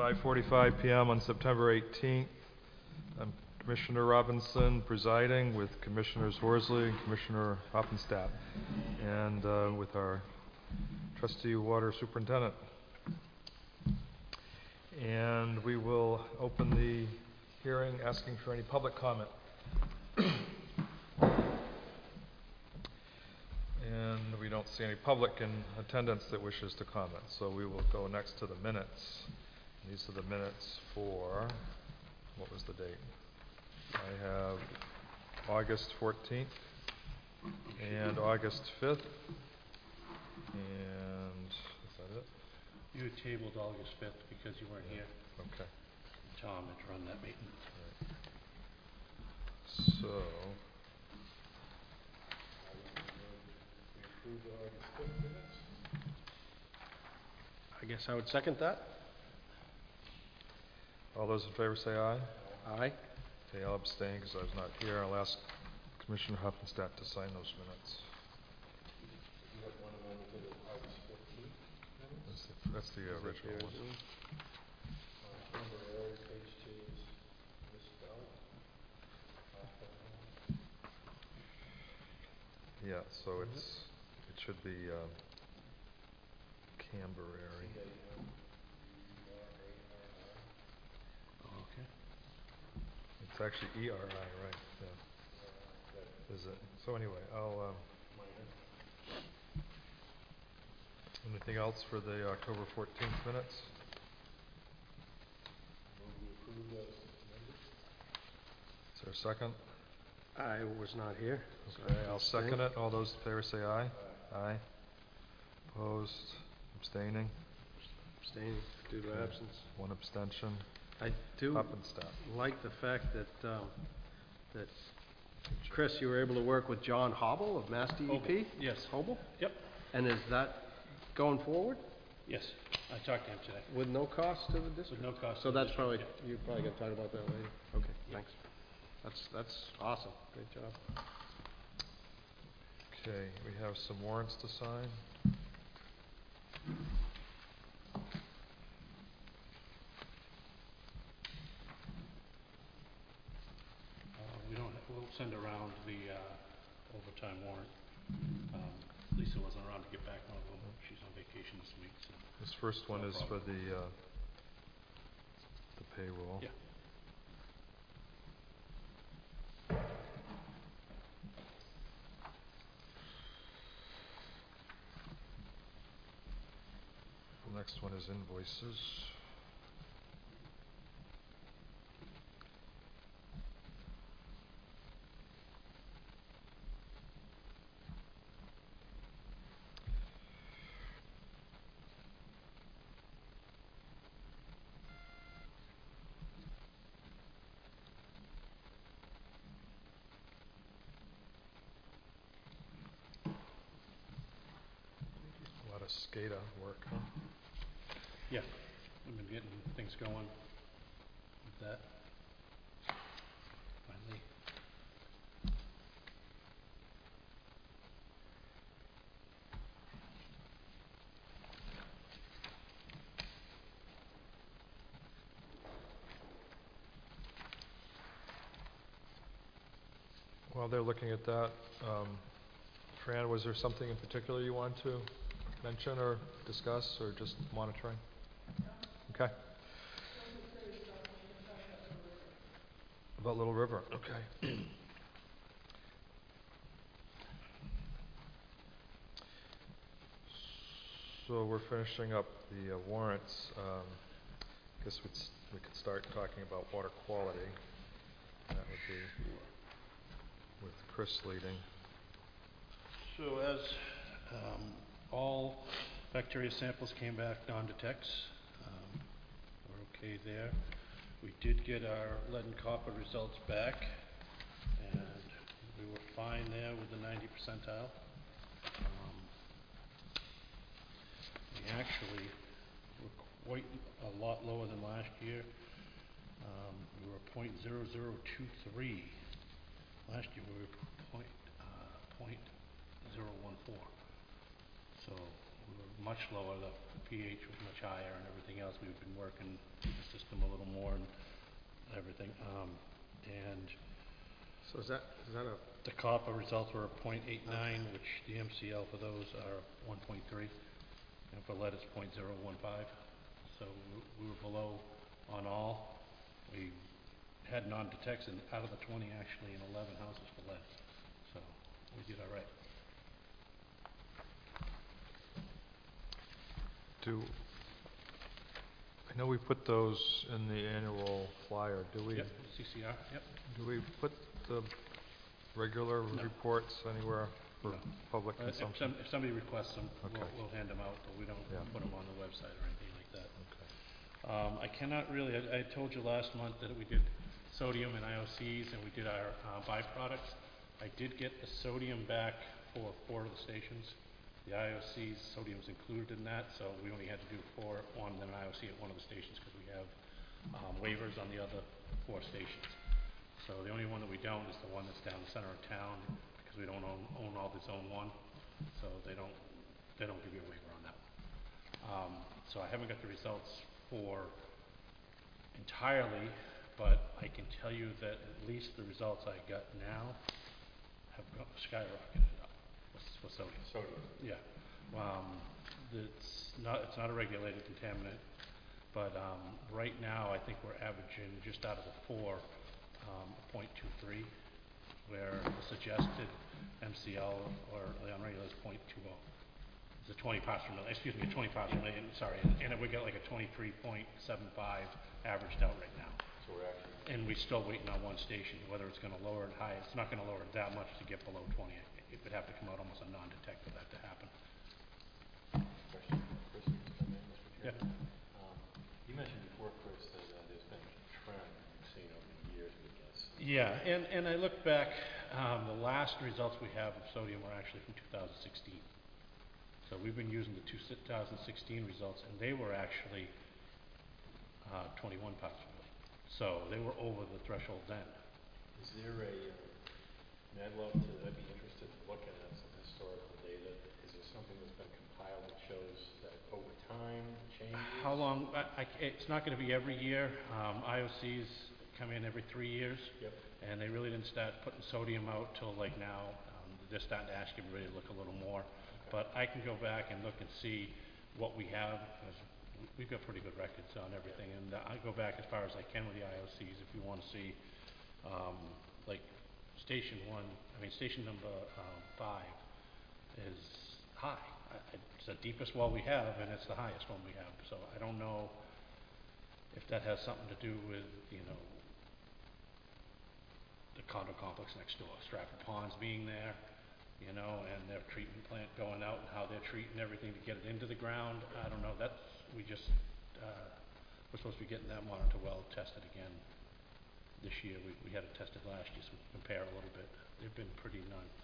5:45 p.m. on September 18th. I'm Commissioner Robinson presiding with Commissioners Horsley and Commissioner Hoppenstadt, and with our trustee water superintendent. And we will open the hearing asking for any public comment. And we don't see any public in attendance that wishes to comment, so we will go next to the minutes. These are the minutes for, what was the date? I have August 14th and August 5th. And is that it? You had tabled August 5th because you weren't here. Okay. Tom had run that meeting. Right. So, I guess I would second that. all those in favor say aye. Aye. Okay, I'll abstain because I was not here. I'll ask Commissioner Hoppenstadt to sign those minutes. That's the original one. Yeah, so it should be Camberary. Okay. It's actually ERI, right? Yeah. Is it? So anyway, I'll. Anything else for the October 14th minutes? Is there a second? I was not here. Okay, I'll second it. All those in favor say aye. Aye. Opposed? Abstaining? Abstaining due to absence. One abstention. I do Hoppenstadt. like the fact that that Chris, you were able to work with John Hobble of Mass DEP. Hobel. Yes. Hobble? Yep. And is that going forward Yes. I talked to him today. with no cost to the district? With no cost. So to the that's district, probably, yeah. you're probably going to talk about that later. Okay, Yeah. thanks. That's awesome. Great job. Okay, we have some warrants to sign. We'll send around the overtime warrant. Lisa wasn't around to get back on them. She's on vacation this week. So This first one No is problem. for the payroll. Yeah. The next one is invoices. A lot of SCADA work, huh? Yeah. We've been getting things going with that. Finally. While they're looking at that, Fran, was there something in particular you want to mention or discuss, or just monitoring? Okay. About Little River, okay. So we're finishing up the warrants. I guess we could start talking about water quality. That would be with Chris leading. So as all bacteria samples came back non-detects, we're okay there. We did get our lead and copper results back, and we were fine there with the 90 percentile. We actually were quite a lot lower than last year. We were 0.0023. Last year we were 0.014. So we were much lower, the pH was much higher and everything else. We've been working the system a little more and everything. And So is that a, the copper results were a .89, which the MCL for those are 1.3, and for lead it's .015. So we were below on all. We had non-detects in out of the 20 actually in 11 houses for lead. So we did all right. I know we put those in the annual flyer, do we? Yep, CCR, yep. Do we put the regular No. reports anywhere for No. public consumption? If somebody requests them, Okay. we'll hand them out, but we don't Yeah. put them on the website or anything like that. Okay. I cannot really, I told you last month that we did sodium and IOCs and we did our byproducts. I did get the sodium back for 4 of the stations. The IOCs, sodium's included in that, so we only had to do 1 then an IOC at one of the stations because we have waivers on the other 4 stations. So the only one that we don't is the one that's down the center of town because we don't own all the zone 1, so they don't give you a waiver on that. So I haven't got the results for entirely, but I can tell you that at least the results I got now have skyrocketed up with sodium. Sodium. Yeah. It's not a regulated contaminant, but right now I think we're averaging just out of the 4, 0.23, where the suggested MCL or the unregulated is 0.20. It's a 20 parts per million, excuse me, 20 parts per million, sorry, and we got like a 23.75 averaged out right now. So we're actually, And we're still waiting on one station, whether it's going to lower it high. It's not going to lower it that much to get below 20. It would have to come out almost a non-detect for that to happen. question for Chris, if you come in, Mr. Yeah. Chairman. You mentioned before, Chris, that there's been a trend you've seen over the years, I guess. Yeah, and I look back, the last results we have of sodium were actually from 2016. So we've been using the 2016 results, and they were actually 21 parts per million. So they were over the threshold then. Is there a, I'd be interested in looking at some historical data. Is there something that's been compiled that shows that over time changes? How long? It's not going to be every year. IOCs come in every 3 years. Yep. And they really didn't start putting sodium out till like now. They're starting to ask everybody to look a little more. But I can go back and look and see what we have, because we've got pretty good records on everything. And I go back as far as I can with the IOCs if you want to see, like station number 5 is high. It's the deepest well we have, and it's the highest one we have. So I don't know if that has something to do with, the condo complex next door, Stratford Ponds being there, and their treatment plant going out and how they're treating everything to get it into the ground. I don't know. We're supposed to be getting that monitor well tested again this year. We had it tested last year, so we can compare a little bit. They've been pretty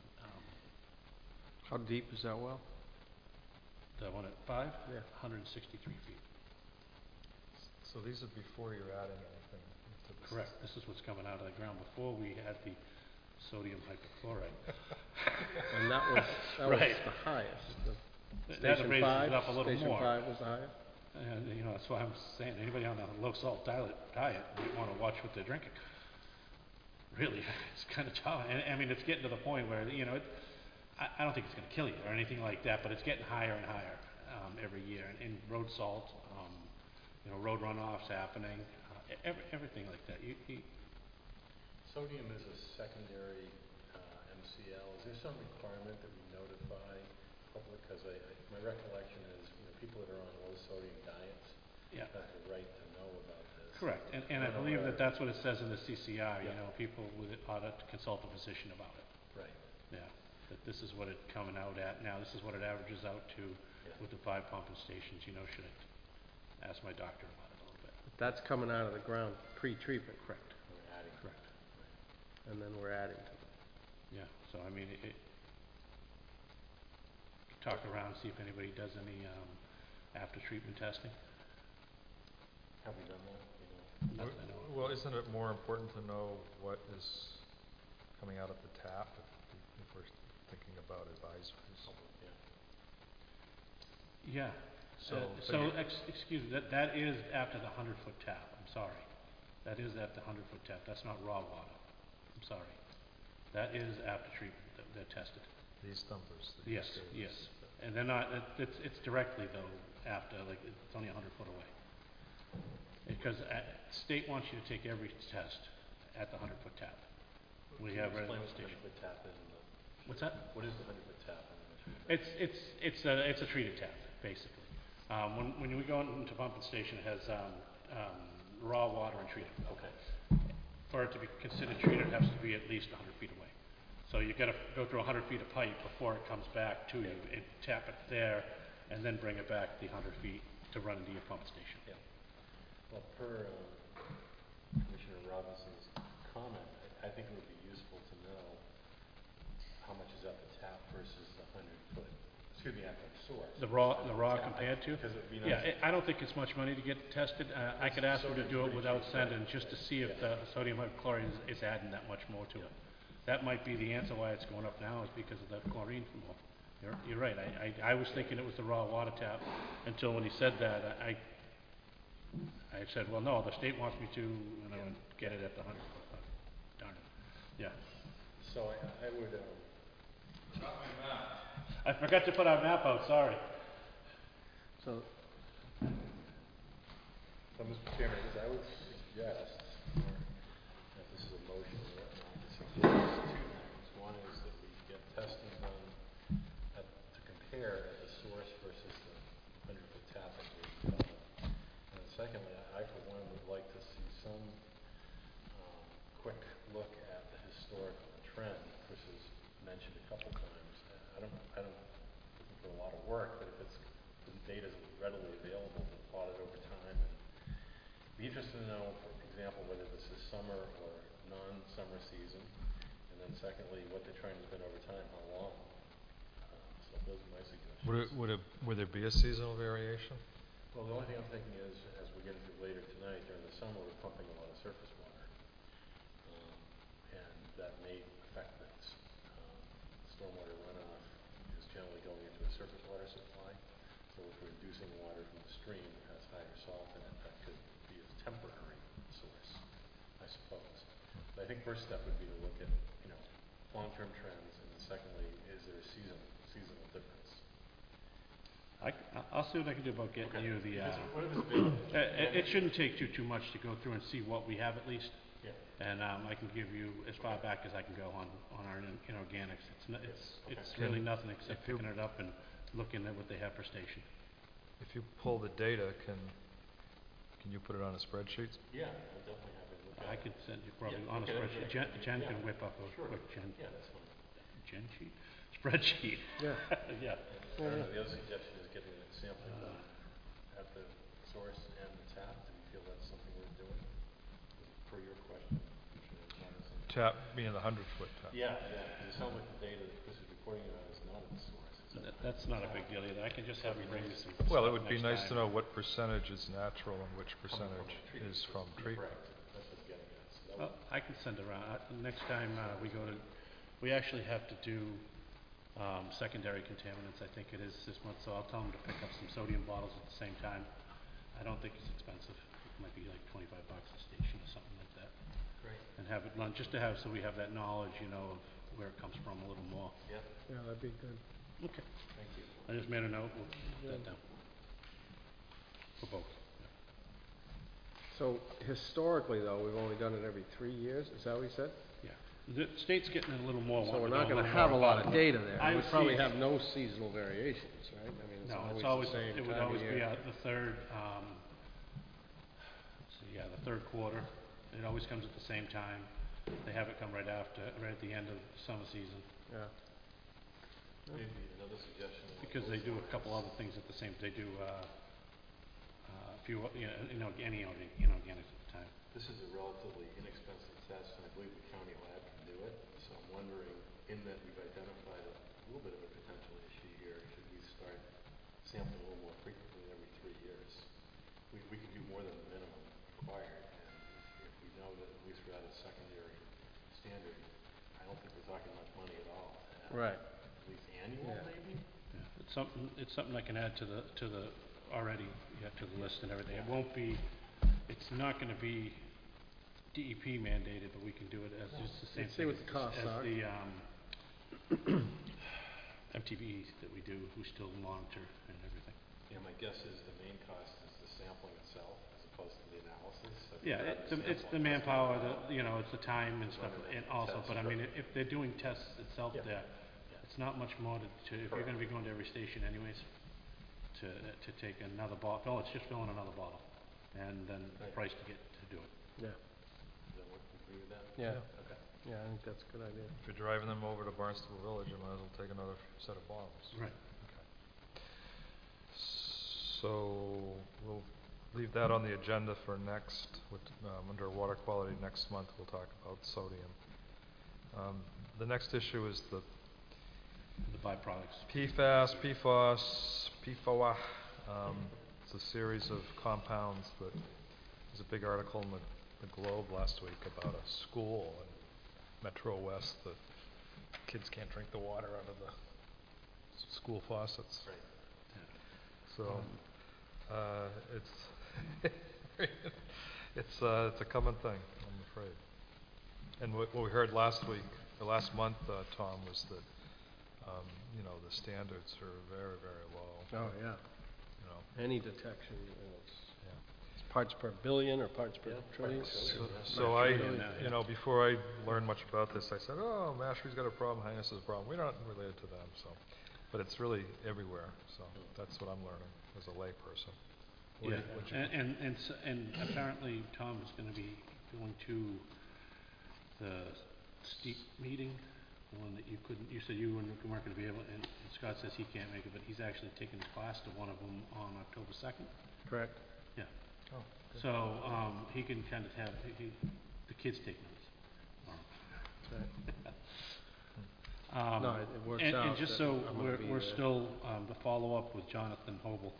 how deep is that well? the one at 5? Yeah. 163 feet. So these are before you're adding anything into this? Correct. This is what's coming out of the ground before we had the sodium hypochlorite. And that was Right. the highest. That raises it up a little Station more. 5 was the highest? And, that's why I'm saying, anybody on a low-salt diet might want to watch what they're drinking. Really, it's kind of tough. And, I mean, it's getting to the point where, I don't think it's going to kill you or anything like that, but it's getting higher and higher every year. And road salt, road runoffs happening, everything like that. Sodium is a secondary MCL. Is there some requirement that we notify public? Because my recollection is, people that are on low sodium diets Yeah. have the right to know about this. Correct. And I believe that that's what it says in the CCR. People with it ought to consult a physician about it. Right. Yeah. That this is what it's coming out at now. This is what it averages out to with the 5 pumping stations. Should I ask my doctor about it a little bit? That's coming out of the ground pre-treatment. Correct. We're adding. Correct. And then we're adding to it. Yeah. So I mean, talk around, see if anybody does any after treatment testing. Have we done that? Not that I know of. Well, isn't it more important to know what is coming out of the tap if we're thinking about advisories? Yeah. So, Excuse me, that is after the 100-foot tap, I'm sorry. That is at the 100-foot tap, that's not raw water. I'm sorry. That is after treatment, they're tested. these numbers that you Yes, gave yes. us. And they're not, it's directly though, after, like, it's only 100 foot away. Because state wants you to take every test at the 100-foot tap. We have right at Explain the what the station. 100-foot tap is. What's that? What is the 100-foot tap? I'm not sure. It's a treated tap, basically. When we go into pumping station, it has raw water and treated. Okay. For it to be considered treated, it has to be at least 100 feet away. So you've got to go through 100 feet of pipe before it comes back to you, and tap it there, and then bring it back the 100 feet to run into your pump station. Yeah. Well, per Commissioner Robinson's comment, I think it would be useful to know how much is at the tap versus the 100-foot, excuse me, at the source. The raw Tap, compared to? Because it would be nice. Yeah, I don't think it's much money to get tested. I could ask them to do it without sending, just to see if the sodium hypochlorite is adding that much more to it. That might be the answer why it's going up now, is because of that chlorine from more. You're right. I was thinking it was the raw water tap until when he said that, I said, well, no, the state wants me to, get it at the 100. Darn it. Yeah. So I would, I forgot to put our map out, sorry. So, Mr. Chairman, I would suggest, if this is a motion or whatnot, to suggest two things. One is that we get testing done to compare at the source versus the 100-foot tap that we developed. And secondly, I for one would like to see some quick look at the historical trend. Chris has mentioned a couple times. I don't looking for a lot of work, but if the data is readily available to plot it over time, and be interested to know, for example, whether this is summer or non-summer season, and then secondly, what the trend has been over time, how long. So those are my suggestions. Would there be a seasonal variation? Well, the only thing I'm thinking is, as we get into later tonight, during the summer, we're pumping a lot of surface water, and that may affect things. Stormwater runoff is generally going into a surface water supply, so if we're reducing water from the stream that has higher salt in it, that could be a temporary source, I suppose. But I think first step would be to look at, long-term trends, and then secondly, is there a seasonal difference? I'll see what I can do about getting you the. What if it's available? It shouldn't take too much to go through and see what we have at least. Yeah. And I can give you as far back as I can go on our inorganics. It's really nothing except picking it up and looking at what they have per station. If you pull the data, can you put it on a spreadsheet? Yeah, I'll definitely have it look at I it. could send you probably Yeah, on a okay, spreadsheet. yeah, Jen yeah. can whip up a Sure. quick Yeah, that's fine. Gen sheet? Spreadsheet. yeah. Yeah. I don't know, the other suggestion is getting a sampling done at the source and the tap. Do you feel that's something worth doing? Per your question, Commissioner Robinson. Tap, meaning the 100-foot tap? Yeah, because it sounds like the data that Chris is reporting on is not at the source. That's not a big deal either. I can just have you bring me some. Well, it stuff would be next nice to time. know what percentage is natural and which percentage is from treatment. Correct, that's what I'm getting at. So that Well, I can send around. Next time we actually have to do secondary contaminants. I think it is this month, so I'll tell them to pick up some sodium bottles at the same time. I don't think it's expensive. It might be like $25 a station or something like that. Great. And have it run just to have so we have that knowledge, of where it comes from a little more. Yeah, Yeah, that'd be good. Okay. thank you. I just made a note. We'll put that down. For both. So historically, though, we've only done it every 3 years, is that what you said? Yeah. The state's getting a little more. So we're wanting not to know gonna more have a lot about of it. data there. I We would probably see- have no seasonal variations, right? I mean, No, it's it's always, always the same it would time of always be year. the third, the third quarter. It always comes at the same time. They have it come right at the end of the summer season. Yeah. Maybe another suggestion. Because they do a couple other things at the same, they do, a few, any inorganics at the time. This is a relatively inexpensive test, and I believe the county lab can do it. So I'm wondering, in that we've identified a little bit of a potential issue here, should we start sampling a little more frequently every 3 years? We can do more than the minimum required, and if we know that at least we're at a secondary standard, I don't think we're talking much money at all. Right. At least annual, Yeah. maybe? Yeah. it's something I can add to the already, yeah, to the list and everything. It won't be, it's not gonna be DEP mandated, but we can do it as just the same Let's see thing what the costs as are. the, MTBE that we do, who still monitor and everything. Yeah, my guess is the main cost is the sampling itself as opposed to the analysis. So if Yeah, you have it's the sampling, manpower, it's the time and stuff, Running and the also, tests, but I mean, if they're doing tests itself Yeah. there, it's not much more if you're gonna be going to every station anyways, to take another bottle, it's just filling another bottle, and then the Right. price to get to do it. Yeah, Does that work, agree with that? yeah, Okay. yeah, I think that's a good idea. If you're driving them over to Barnstable Village, you might as well take another set of bottles. Right. So we'll leave that on the agenda for next, under water quality next month, we'll talk about sodium. The next issue is the The byproducts. PFAS, PFOS, PFOA. It's a series of compounds that, there's a big article in the Globe last week about a school in Metro West that kids can't drink the water out of the school faucets. Right. So, it's a common thing, I'm afraid. And what we heard last week, or last month, Tom, was that, the standards are very, very low. Oh, yeah, You know, any detection, it's yeah. parts per billion or parts per Yeah, trillion. parts per trillion. So Right, I, trillion now, yeah. before I learned much about this, I said, oh, Mashpee's got a problem, Hyannis has a problem. We're not related to them, so. But it's really everywhere, so that's what I'm learning as a layperson. What do Yeah, what'd you- and apparently Tom is gonna be going to the steep meeting, the one that you couldn't, you said you weren't gonna be able, and Scott says he can't make it, but he's actually taking a class to one of them on October 2nd. Correct. Yeah. Oh, good. So, he can kind of have, the kids take notes. Right. Um, No, it works and out just that so I'm gonna be we're there. still, the follow-up with Jonathan Hobel,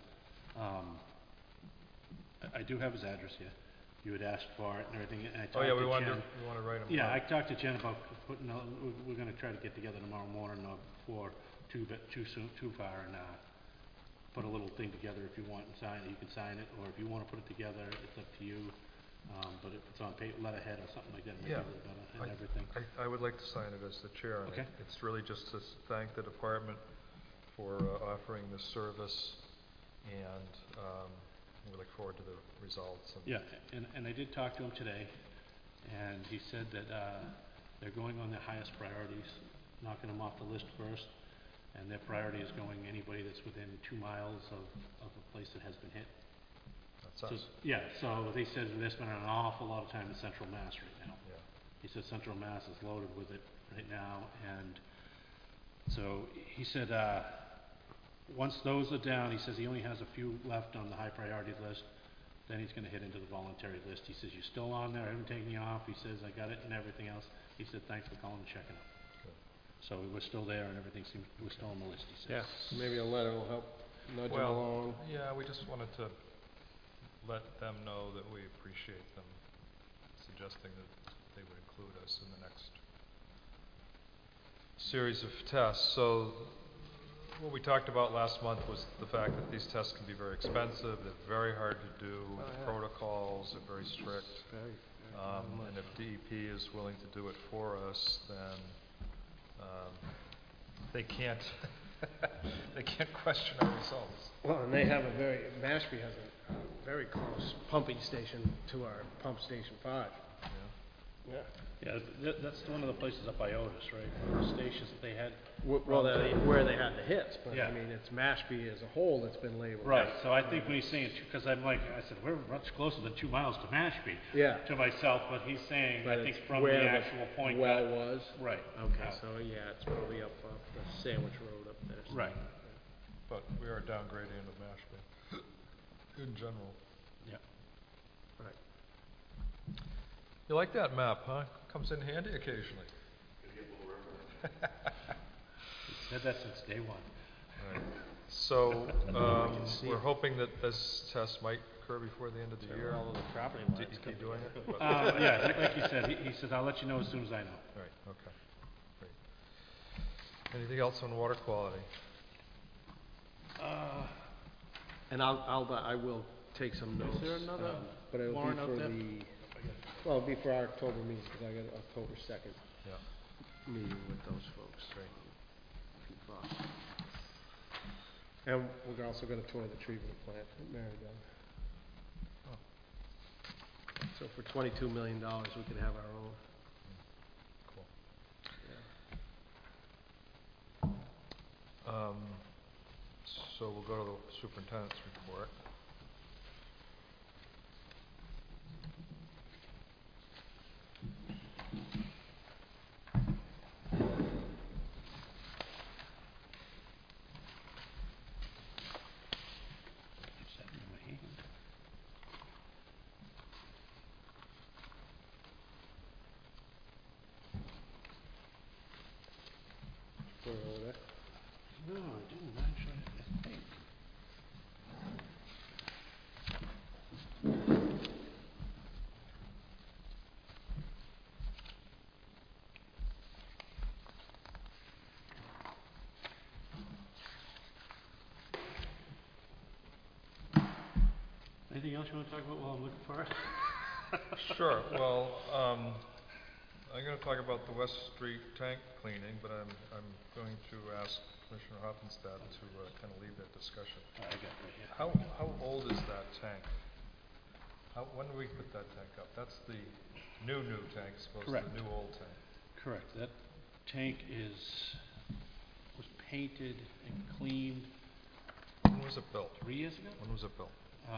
I do have his address here. You had asked for it and everything, and I talked Oh, to yeah, Jen. we wanted to write them Yeah, I down. talked to Jen about putting, we're gonna try to get together tomorrow morning, before too far, and, put a little thing together if you want and sign it, you can sign it, or if you wanna put it together, it's up to you. But if it's on paper, letterhead or something like that, maybe a Yeah. little better and everything. I would like to sign it as the chair, and Okay. it's really just to thank the department for offering this service, and we look forward to the results. And Yeah, and I did talk to him today, and he said that, they're going on their highest priorities, knocking them off the list first, and their priority is going anybody that's within 2 miles of a place that has been hit. that's So, us. yeah, so they said they're spending an awful lot of time in Central Mass right now. Yeah. He said Central Mass is loaded with it right now, and so he said, once those are down, he says he only has a few left on the high priority list, then he's gonna hit into the voluntary list. He says, you're still on there, I haven't taken you off, he says, I got it and everything else. He said, thanks for calling and checking up. Good. So we're still there and everything seems, we're still on the list, he says. Yeah, so maybe a letter will help nudge them Well, along. yeah, we just wanted to let them know that we appreciate them suggesting that they would include us in the next series of tests. So what we talked about last month was the fact that these tests can be very expensive, they're very hard to do, Oh, the yeah. protocols are very strict. Very, And if DEP is willing to do it for us, then they can't they can't question our results. Well, and they have Mashpee has a very close pumping station to our pump station 5. Yeah. Yeah. Yeah, that's one of the places up by Otis, right, the stations that they had. Well, where they had the hits, but Yeah. I mean, it's Mashpee as a whole that's been labeled. Right, so I think when he's saying, because I said, we're much closer than 2 miles to Mashpee. Yeah. To myself, but he's saying, But I think it's from the where actual point. well was. Right. Okay, so yeah, it's probably up off the Sandwich Road up there. Right, But we are downgrading into Mashpee in general. yeah. Right. You like that map, huh? Comes in handy occasionally. He said that since day one. Right. So, we're hoping that this test might occur before the end of the year. All of the property lines. DEP doing it? Yeah, like you said, he says, I'll let you know as soon as I know. Right, okay, great. Anything else on water quality? And I will take some notes. there another but it'll warrant be out for there? well, it'll be for our October meeting, because I got an October 2nd Yeah. meeting with those folks. And we're also gonna tour the treatment plant at Marydon. So for $22 million, we could have our own. Cool. So we'll go to the superintendent's report. Is that in my hand? Put it over there. No, I didn't actually, I think. Anything else you want to talk about while I'm looking for it? Sure. Well, I'm going to talk about the West Street tank cleaning, but I'm going to ask Commissioner Hoppenstadt to kind of lead that discussion. I got it right here. How old is that tank? When did we put that tank up? That's the new tank, supposed to Correct. the new old tank. Correct. That tank was painted and cleaned When was it built? 3 years ago. When was it built?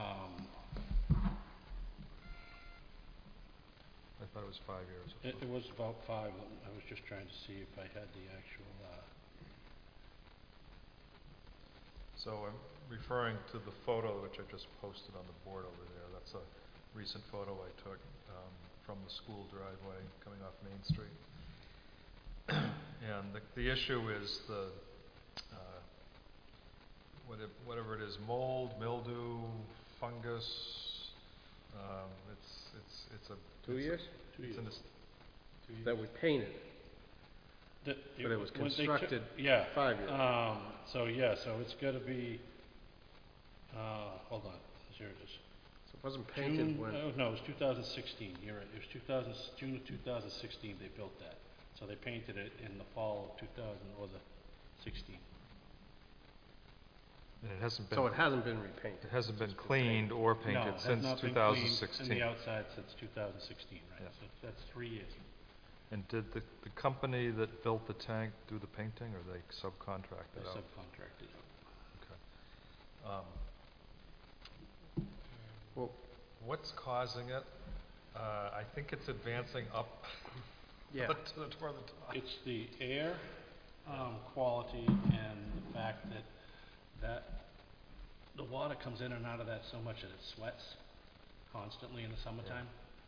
I thought it was 5 years. Or It so. was about 5. I was just trying to see if I had the actual, So I'm referring to the photo which I just posted on the board over there. That's a recent photo I took from the school driveway coming off Main Street. And the issue is the whatever it is, mold, mildew, fungus. It's a 2 years? 2 It's years. in this, 2 years. That we painted. But it was when they took- constructed yeah. 5 years. So it's got to be, hold on, here it is. So it wasn't painted when, No, it was 2016, you're right. It was June of 2016 they built that. So they painted it in the fall of 2016. and it hasn't been. so it hasn't been repainted. It hasn't been cleaned or No, painted it has since not been cleaned 2016. in the outside since 2016, right? Yeah. So that's 3 years. And did the company that built the tank do the painting, or they subcontracted They out? subcontracted it. Okay. Well, What's causing it? I think it's advancing up yeah. toward the top. It's the air quality and the fact that the water comes in and out of that so much that it sweats constantly in the summertime.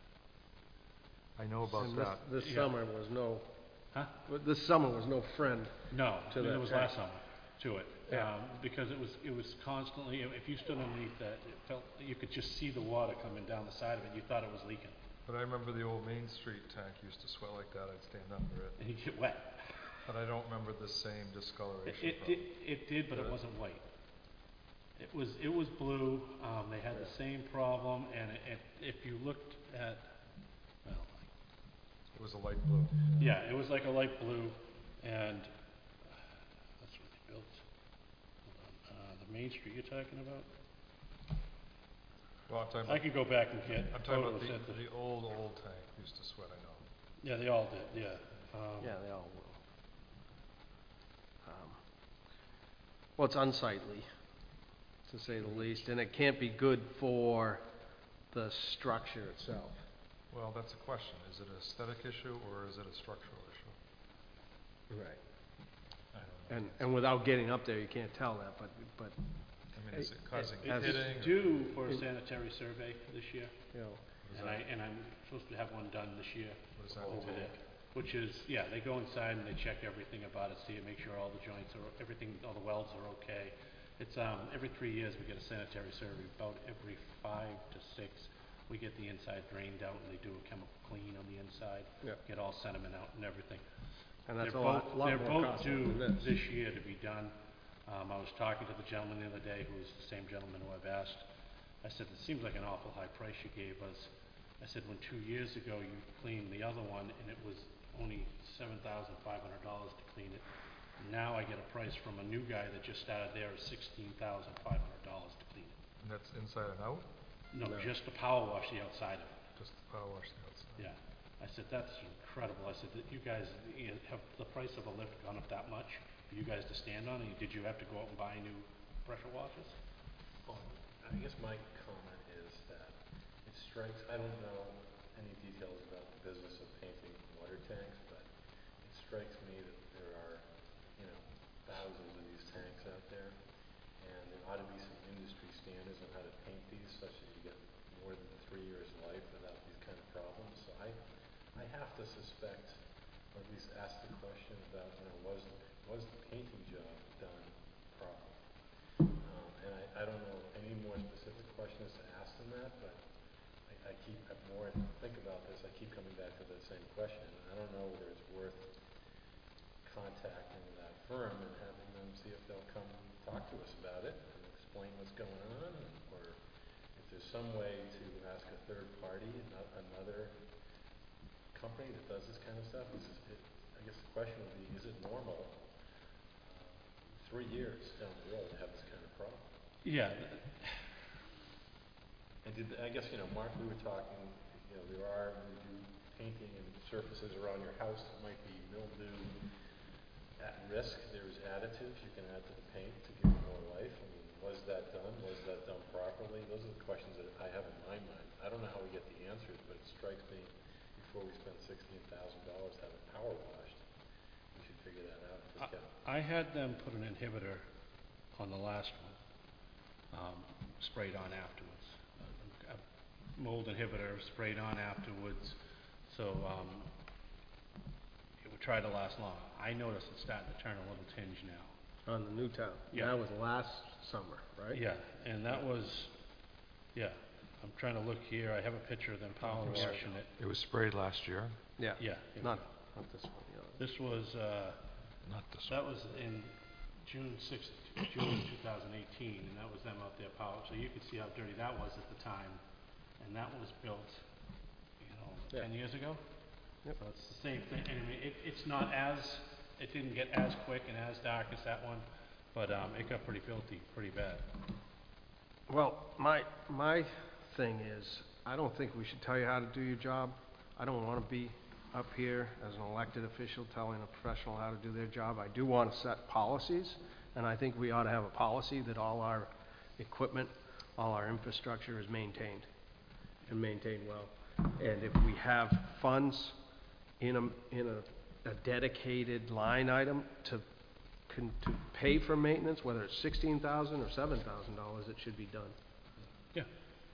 I know about And that. this Yeah. summer was no, Huh? this summer was no friend. No, To it that was tank. last summer to it. Yeah. Because it was constantly, if you stood underneath that, it felt, you could just see the water coming down the side of it. You thought it was leaking. But I remember the old Main Street tank used to swell like that. I'd stand under it. And you get wet. But I don't remember the same discoloration It problem. did, but it Did it? wasn't white. It was blue. They had the same problem, and if you looked at, well, It was a light blue. yeah, it was like a light blue, and that's what they built. Hold on, the Main Street you're talking about? Well, I'm talking I about, could go back and get I'm talking about photos at the old tank used to sweat, I know. Yeah, they all did, yeah. Yeah, they all will. Well, it's unsightly, to say the least, and it can't be good for the structure itself. Well, that's a question. Is it an aesthetic issue or is it a structural issue? Right. I don't know. And without getting up there, you can't tell that, but, I mean, is it causing Has- hitting? It's or- due for a sanitary survey this year, you know, what is and that? I'm supposed to have one done this year What does that over entail? there. Which is, yeah, they go inside and they check everything about it, see it, make sure all the joints are, everything, all the welds are okay. It's, every 3 years we get a sanitary survey, about every 5 to 6, we get the inside drained out and they do a chemical clean on the inside. Yeah. Get all sediment out and everything. and that's a They're lot both more costly due than this. this year to be done. I was talking to the gentleman the other day, who was the same gentleman who I've asked. I said, it seems like an awful high price you gave us. I said, when 2 years ago you cleaned the other one and it was only $7,500 to clean it. Now I get a price from a new guy that just started there of $16,500 to clean it. And that's inside and out? No, No. just the power wash the outside of it. Just the power wash the outside? Yeah. I said, that's incredible. I said, that you guys, have the price of a lift gone up that much for you guys to stand on? And did you have to go out and buy new pressure washers? Well, I guess my comment is that it strikes, I don't know any details about the business of painting water tanks, but it strikes me that there are, thousands of these tanks out there, and there ought to be some industry standards on how to paint these such that you get more than 3 years life without these kind of problems. So I have to suspect, or at least ask the question about, was the painting job done properly? And I don't know any more specific questions to ask than that, but the more I think about this, I keep coming back to the same question. And I don't know whether it's worth contacting that firm and having them see if they'll come talk to us about it and explain what's going on, or if there's some way to ask a third party, another company that does this kind of stuff. I guess the question would be, is it normal 3 years down the road to have this kind of problem? Yeah. And I guess, Mark, we were talking, we do painting and surfaces around your house that might be mildew at risk. There's additives you can add to the paint to give it more life. I mean, was that done? Was that done properly? Those are the questions that I have in my mind. I don't know how we get the answers, but it strikes me before we spend $16,000 to have it power washed, we should figure that out if we can. I had them put an inhibitor on the last one, sprayed on afterwards. A mold inhibitor sprayed on afterwards, so it would try to last long. I noticed it's starting to turn a little tinge now. On the new town. Yeah. That was last summer, right? Yeah, and that was, yeah. I'm trying to look here. I have a picture of them power washing it. It was sprayed last year? Yeah. Yeah. Not this one, This was, Not this that was in June 6th, June 2018, and that was them out there power. So you could see how dirty that was at the time. And that was built, Yeah. 10 years ago. Yep. So it's the same thing. And I mean, it's not as, it didn't get as quick and as dark as that one, but it got pretty filthy, pretty bad. Well, my thing is, I don't think we should tell you how to do your job. I don't want to be up here as an elected official telling a professional how to do their job. I do want to set policies, and I think we ought to have a policy that all our equipment, all our infrastructure is maintained, and maintained well. And if we have funds in a dedicated line item to pay for maintenance, whether it's $16,000 or $7,000, it should be done. Yeah.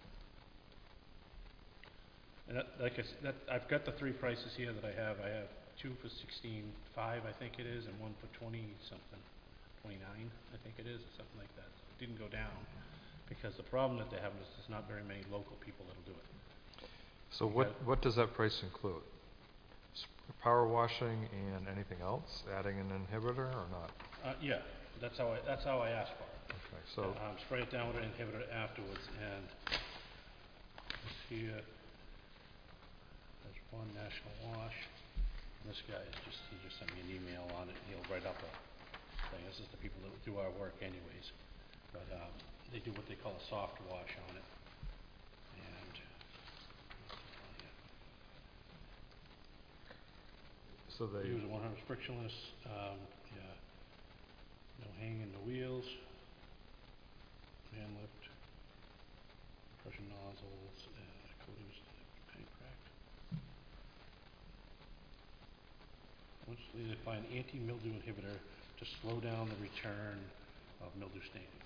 And I've got the 3 prices here that I have. I have 2 for $16,500, I think it is, and 1 for 20-something, 29, I think it is, or something like that. So it didn't go down, because the problem that they have is there's not very many local people that'll do it. So what does that price include? Power washing and anything else? Adding an inhibitor or not? Yeah, that's how I asked for it. Okay, so Spray it down with an inhibitor afterwards, and this here, there's one National Wash. And this guy he just sent me an email on it. He'll write up a thing. This is the people that do our work anyways, but they do what they call a soft wash on it. And so they use 100 frictionless. Yeah, no hang in the wheels. Hand lift, pressure nozzles, coatings, paint crack. Once they find anti-mildew inhibitor to slow down the return of mildew staining.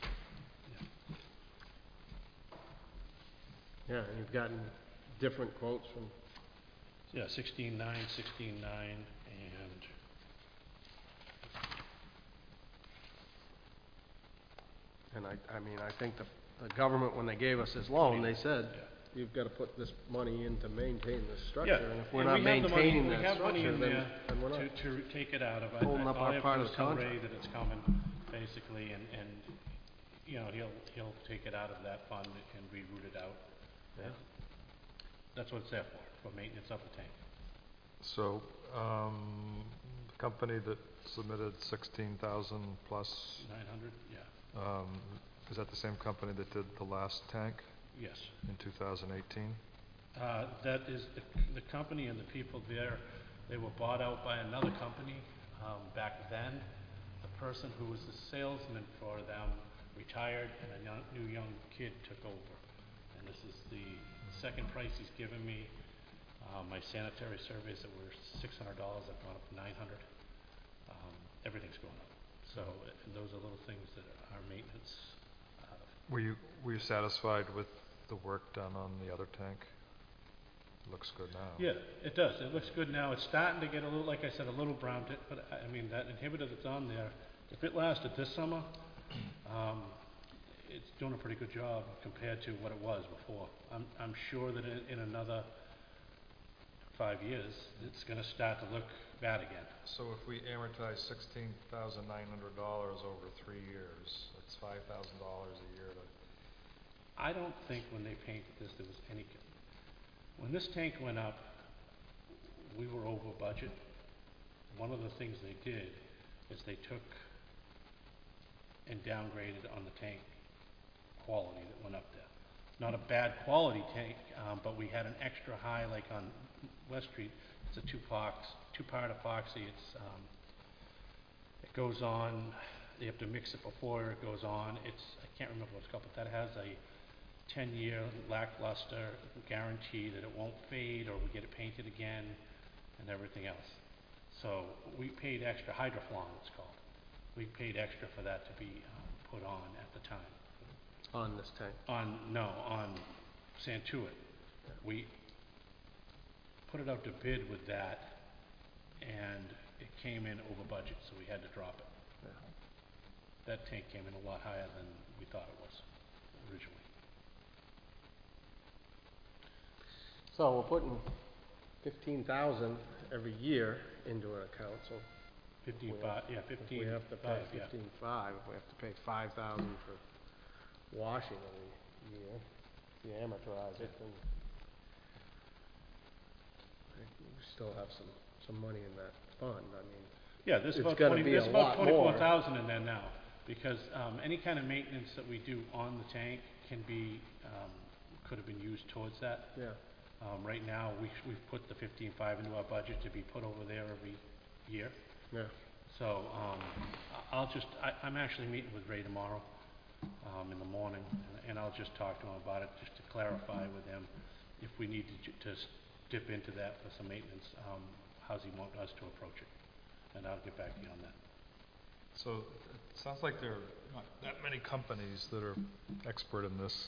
Yeah, and you've gotten different quotes from, Yeah, 16.9, 16.9, and I mean, I think the government, when they gave us this loan, they said, yeah. you've got to put this money in to maintain this structure. Yeah, And if we're and not we have the money- maintaining we that have money structure, in then there we're not. to take it out of. holding up All our I have part to of do is the tell contract. Ray that it's coming, basically, and, you know, he'll take it out of that fund and reroute it out. Yeah. That's what it's there for maintenance of the tank. So, the company that submitted 16,000 plus, 900, yeah, is that the same company that did the last tank yes. in 2018? That is the company and the people there, they were bought out by another company back then. The person who was the salesman for them retired and a new young kid took over. And this is the second price he's given me. My sanitary surveys that were $600 have gone up to $900. Everything's going up. So and those are little things that are maintenance. Were you satisfied with the work done on the other tank? Looks good now. Yeah, it does. It looks good now. It's starting to get a little, like I said, a little brown tip, but I mean, that inhibitor that's on there, if it lasted this summer, it's doing a pretty good job compared to what it was before. I'm sure that in another 5 years, it's gonna start to look bad again. So if we amortize $16,900 over 3 years, that's $5,000 a year to... I don't think when they painted this, there was any, when this tank went up, we were over budget. One of the things they did is they took and downgraded on the tank quality that went up there. Not a bad quality tank, but we had an extra high, like on West Street. It's a two-part epoxy. It goes on. You have to mix it before it goes on. I can't remember what it's called, but that has a 10-year lackluster guarantee that it won't fade or we get it painted again and everything else. So we paid extra, Hydroflon it's called. We paid extra for that to be put on at the time. On this tank? On Santuit. We put it out to bid with that and it came in over budget, so we had to drop it. Yeah. That tank came in a lot higher than we thought it was originally. So we're putting 15,000 every year into an account, so 15.5, yeah, 15. if we have to pay yeah. 15.5, if we have to pay 5,000 for washing every year, if you amortize it, then we still have some money in that fund. I mean, Yeah, there's It's about gonna 20, be there's a about lot more. 24,000 in there now, because any kind of maintenance that we do on the tank can be, could have been used towards that. yeah, Right now, we've put the 15.5 into our budget to be put over there every year. yeah. So, I'm actually meeting with Ray tomorrow, in the morning, and I'll just talk to him about it, just to clarify with him if we need to dip into that for some maintenance, how's he want us to approach it? And I'll get back to you on that. So it sounds like there are not that many companies that are expert in this.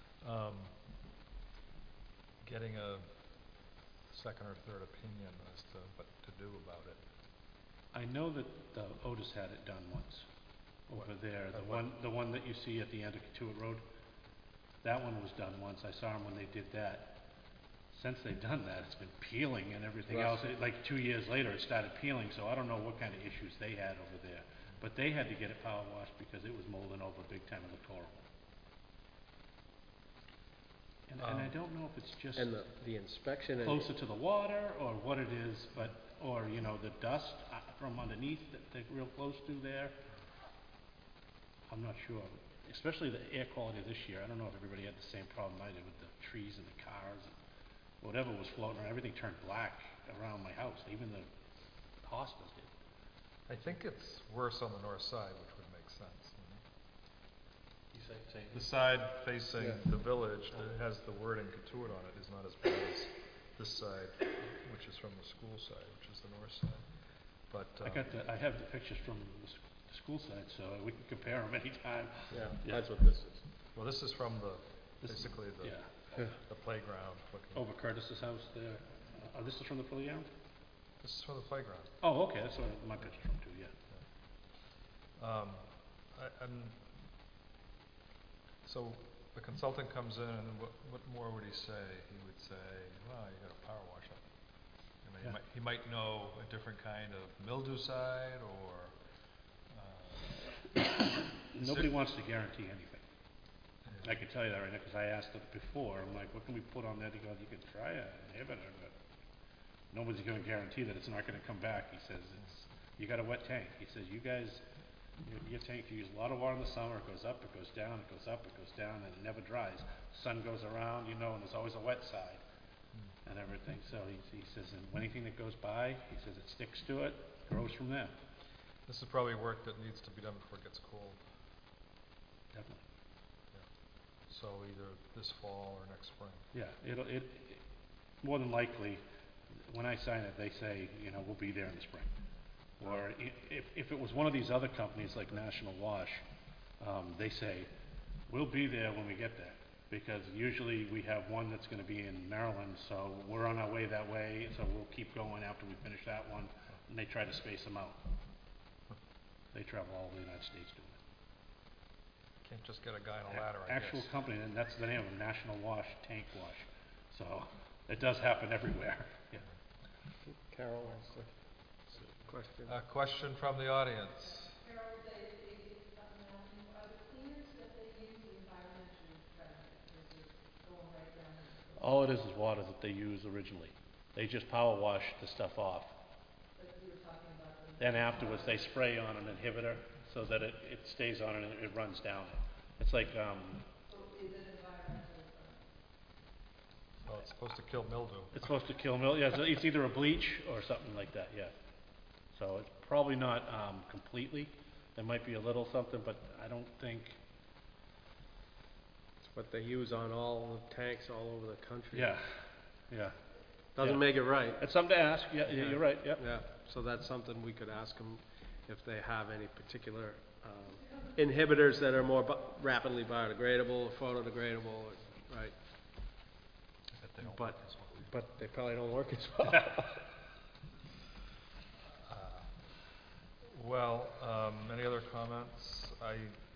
Getting a second or third opinion as to what to do about it. I know that Otis had it done once over there. The one that you see at the end of Katuitt Road. That one was done once. I saw them when they did that. Since they've done that, it's been peeling and everything else. Like 2 years later, it started peeling. So I don't know what kind of issues they had over there. But they had to get it power washed because it was molding over big time. It looked horrible. And I don't know if it's just And the inspection and closer to the water or what it is, but, or, you know, the dust from underneath that they're real close to there. I'm not sure. Especially the air quality this year. I don't know if everybody had the same problem I did with the trees and the cars. Whatever was floating around, everything turned black around my house. Even the hospitals did. I think it's worse on the north side, which would make sense. You say The side facing Yeah. the village that has the word in Katuitt on it is not as bad as this side, which is from the school side, which is the north side. But I have the pictures from the school side, so we can compare them anytime. yeah, Yeah. that's what this is. well, this is from the This- basically the Yeah, the playground. Looking. over Curtis's house there. This is from the playground? This is from the playground. Oh, okay, that's where my picture's from too, yeah. So the consultant comes in, and what more would he say? He would say, well, you got a power wash up. You know, Yeah. he might know a different kind of mildew side, or nobody wants to guarantee anything. I can tell you that right now, because I asked it before, I'm like, what can we put on that? He goes, you can try an inhibitor, but nobody's gonna guarantee that it's not gonna come back. He says, you got a wet tank. He says, you guys, your tank, you use a lot of water in the summer, it goes up, it goes down, it goes up, it goes down, and it never dries. Sun goes around, and there's always a wet side and everything. So he says, and anything that goes by, he says it sticks to it, grows from there. This is probably work that needs to be done before it gets cold. Definitely. So either this fall or next spring. Yeah, it more than likely, when I sign it, they say, we'll be there in the spring. Or if it was one of these other companies like National Wash, they say, we'll be there when we get there. Because usually we have one that's going to be in Maryland, so we're on our way that way, so we'll keep going after we finish that one, and they try to space them out. They travel all over the United States doing it. Can't just get a guy on a ladder, I Actual guess. company, and that's the name of them, National Wash, Tank Wash. So it does happen everywhere. Yeah. Carol has a question. A question from the audience. All it is water that they use originally. They just power wash the stuff off. Then afterwards they spray on an inhibitor so that it stays on and it runs down. It's like, So it's supposed to kill mildew. it's supposed to kill mildew. Yeah, so it's either a bleach or something like that, yeah. So it's probably not completely. There might be a little something, but I don't think. It's what they use on all the tanks all over the country. Yeah. Doesn't make it right. It's something to ask. Yeah, you're right. Yep. Yeah, so that's something we could ask them if they have any particular inhibitors that are more rapidly biodegradable or photodegradable, right? But they probably don't work as well. Any other comments? I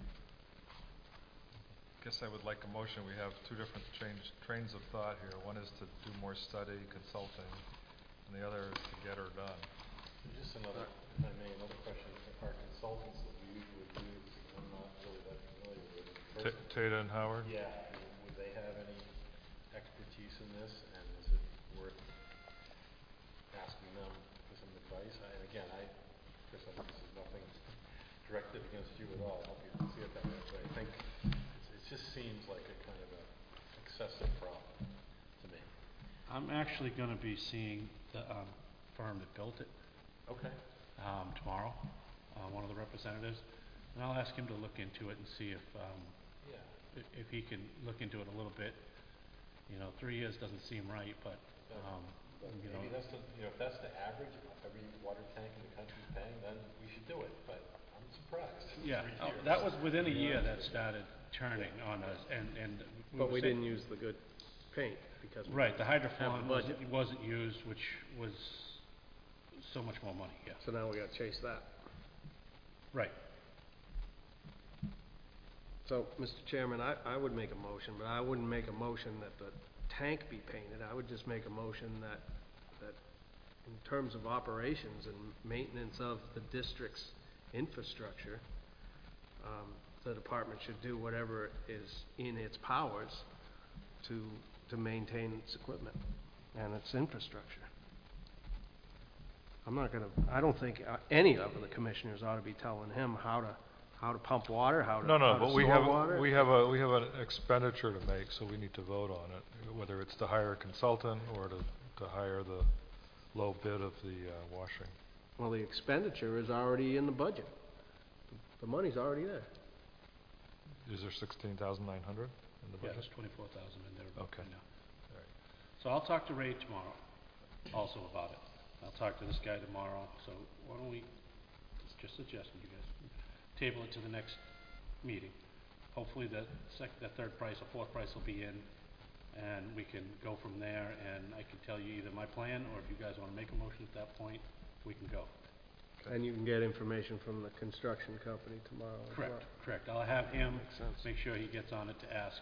guess I would like a motion. We have two different trains of thought here. One is to do more study, consulting, and the other is to get her done. Just another question. Our consultants that we usually use, I'm not really that familiar with. Tata and Howard? Yeah. Would they have any expertise in this, and is it worth asking them for some advice? Chris, I think this is nothing directed against you at all. I hope you don't see it that way. But I think it just seems like a kind of a excessive problem to me. I'm actually going to be seeing the firm that built it. Okay. Tomorrow, one of the representatives, and I'll ask him to look into it and see if he can look into it a little bit. 3 years doesn't seem right, but maybe that's if that's the average every water tank in the country is paying, then we should do it. But I'm surprised. Yeah, that was within a year that started turning on us, and But we didn't use the good paint because right. The hydrophilic budget. wasn't used, which was so much more money. Yeah. So now we got to chase that. Right. So, Mr. Chairman, I would make a motion, but I wouldn't make a motion that the tank be painted. I would just make a motion that in terms of operations and maintenance of the district's infrastructure, the department should do whatever is in its powers to maintain its equipment and its infrastructure. I don't think any of the commissioners ought to be telling him how to pump water, how to But we have water. we have an expenditure to make, so we need to vote on it. Whether it's to hire a consultant or to hire the low bid of the washing. Well, the expenditure is already in the budget. The money's already there. Is there $16,900 in the Yeah, budget? there's 24,000 in there. Okay. Right now. All right. So I'll talk to Ray tomorrow, also about it. I'll talk to this guy tomorrow. So why don't we? It's just a suggestion, you guys. Table it to the next meeting. Hopefully that third price or fourth price will be in, and we can go from there, and I can tell you either my plan, or if you guys want to make a motion at that point, we can go. Okay. And you can get information from the construction company tomorrow as well. Correct. I'll have him Makes sense. make sure he gets on it to ask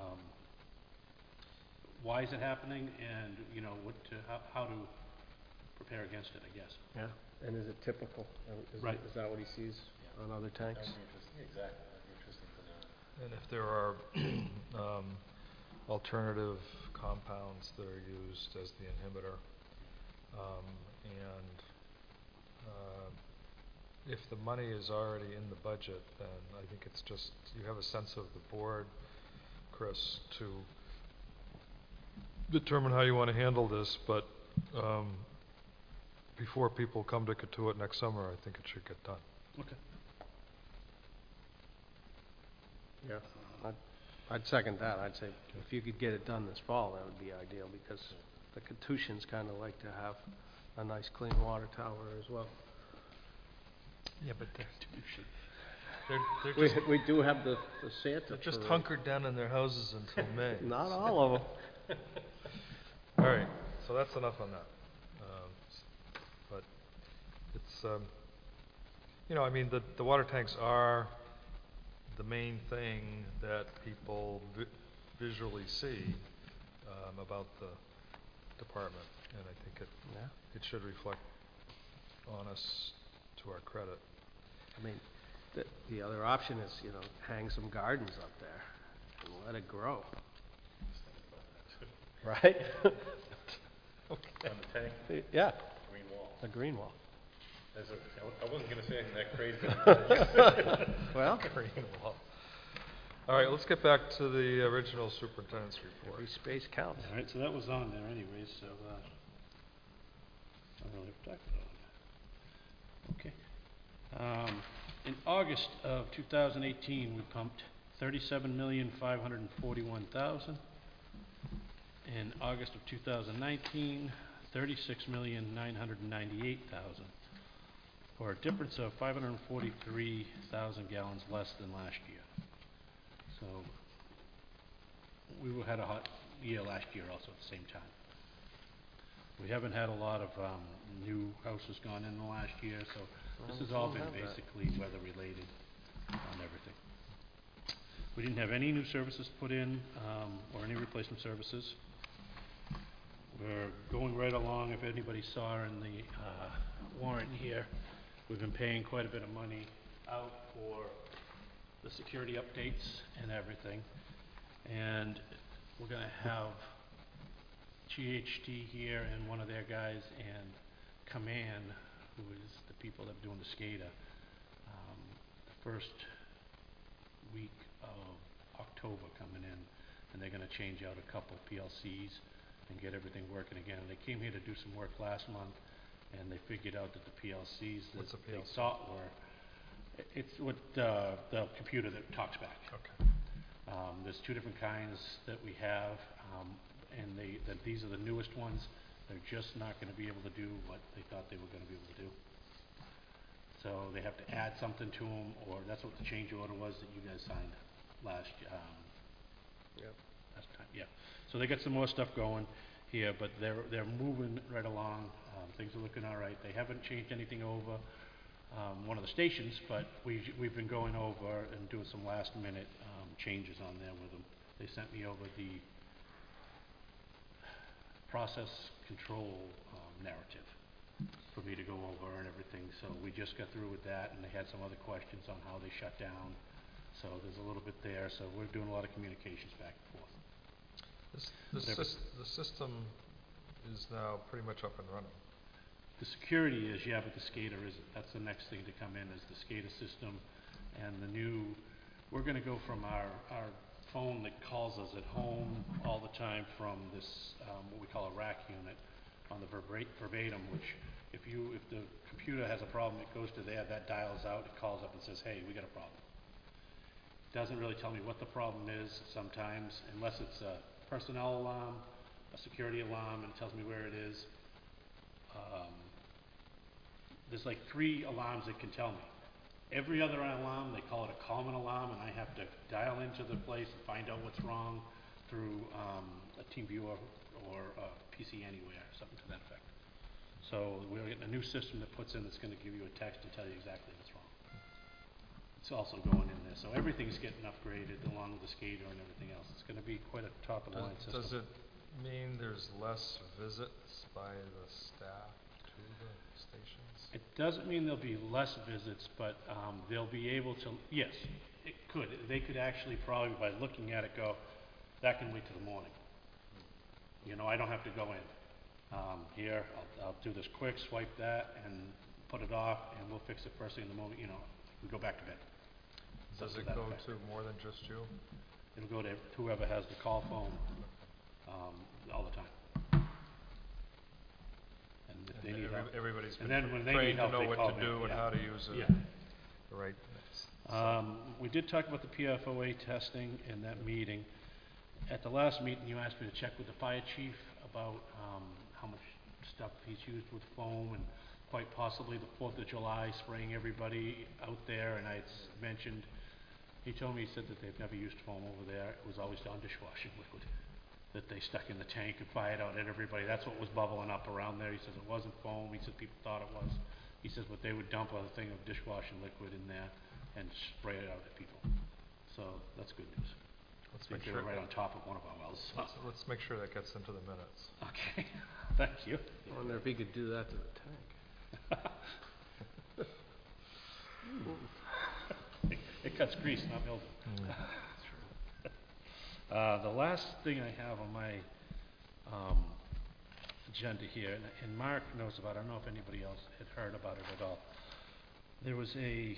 why is it happening, and how to prepare against it, I guess. Yeah. And is it typical? Right. Is that what he sees on other tanks? That would be interesting. Exactly. That'd be And if there are alternative compounds that are used as the inhibitor, and if the money is already in the budget, then I think it's just, you have a sense of the board, Chris, to determine how you want to handle this, but before people come to Katuitt next summer, I think it should get done. Okay. Yeah, I'd second that. I'd say if you could get it done this fall, that would be ideal, because the Katushans kind of like to have a nice clean water tower as well. Yeah, but they're just, We do have the Santa they're just parade. hunkered down in their houses until May. Not all of them. All right, so that's enough on that. But it's, you know, I mean, the water tanks are the main thing that people visually see about the department, and I think it should reflect on us to our credit. I mean, the other option is, you know, hang some gardens up there and let it grow. Right? Okay. On the tank, Yeah, green wall. a green wall. I wasn't gonna say anything that crazy. Well, Green wall. All right, let's get back to the original superintendent's report. every space counts. All right, so that was on there anyways, so, I don't really have to talk about it. Okay. In August of 2018, we pumped 37,541,000. In August of 2019, 36,998,000, or a difference of 543,000 gallons less than last year. So we had a hot year last year also at the same time. We haven't had a lot of new houses gone in the last year, so this has all been basically weather related on everything. We didn't have any new services put in or any replacement services. We're going right along. If anybody saw in the warrant here, we've been paying quite a bit of money out for the security updates and everything. And we're going to have GHD here and one of their guys and Command, who is the people that are doing the SCADA, the first week of October coming in, and they're going to change out a couple PLCs and get everything working again. They came here to do some work last month, and they figured out that the PLCs that What's a they PLC? thought were, it's what the computer that talks back. Okay. There's two different kinds that we have, and these are the newest ones. They're just not going to be able to do what they thought they were going to be able to do. So they have to add something to them, or that's what the change order was that you guys signed last time. Yeah. So they got some more stuff going here, but they're moving right along. Things are looking all right. They haven't changed anything over one of the stations, but we've been going over and doing some last minute changes on there with them. They sent me over the process control narrative for me to go over and everything. So we just got through with that, and they had some other questions on how they shut down. So there's a little bit there. So we're doing a lot of communications back and forth. The system is now pretty much up and running. The security is, yeah, but the SCADA isn't. That's the next thing to come in, is the SCADA system and the new, we're going to go from our phone that calls us at home all the time from this, what we call a rack unit on the verbatim, which if the computer has a problem, it goes to there, that dials out, it calls up and says, hey, we got a problem. It doesn't really tell me what the problem is sometimes, unless it's a personnel alarm, a security alarm, and it tells me where it is. There's like 3 alarms it can tell me. Every other alarm, they call it a common alarm, and I have to dial into the place and find out what's wrong through a TeamViewer or a PC Anywhere, something to that effect. So we're getting a new system that puts in that's going to give you a text and tell you exactly what's wrong. It's also going in there. So everything's getting upgraded along with the SCADA and everything else. It's going to be quite a top-of-the-line system. Does it mean there's less visits by the staff to the stations? It doesn't mean there'll be less visits, but they'll be able to, yes, could. They could actually probably, by looking at it, go, that can wait till the morning. You know, I don't have to go in. Here, I'll do this quick, swipe that, and put it off, and we'll fix it first thing in the morning, you know, we go back to bed. Does Something it to that go effect. to more than just you? It'll go to whoever has the call phone, all the time. And if they need help. Everybody's And been then when they trained need to help, know they what call to me. do and Yeah. how to use Yeah. the right. We did talk about the PFOA testing in that meeting. At the last meeting, you asked me to check with the fire chief about how much stuff he's used with foam and quite possibly the 4th of July spraying everybody out there. And I mentioned, he told me, he said that they've never used foam over there. It was always done dishwashing liquid that they stuck in the tank and fired out at everybody. That's what was bubbling up around there. He says it wasn't foam. He said people thought it was. He says, but they would dump a thing of dishwashing liquid in there and spray it out at people. So that's good news. Let's They make did sure. it right on top of one of our wells. So. Let's make sure that gets into the minutes. Okay, thank you. I wonder if he could do that to the tank. It cuts grease, not mildew. The last thing I have on my agenda here, and Mark knows about it, I don't know if anybody else had heard about it at all. There was I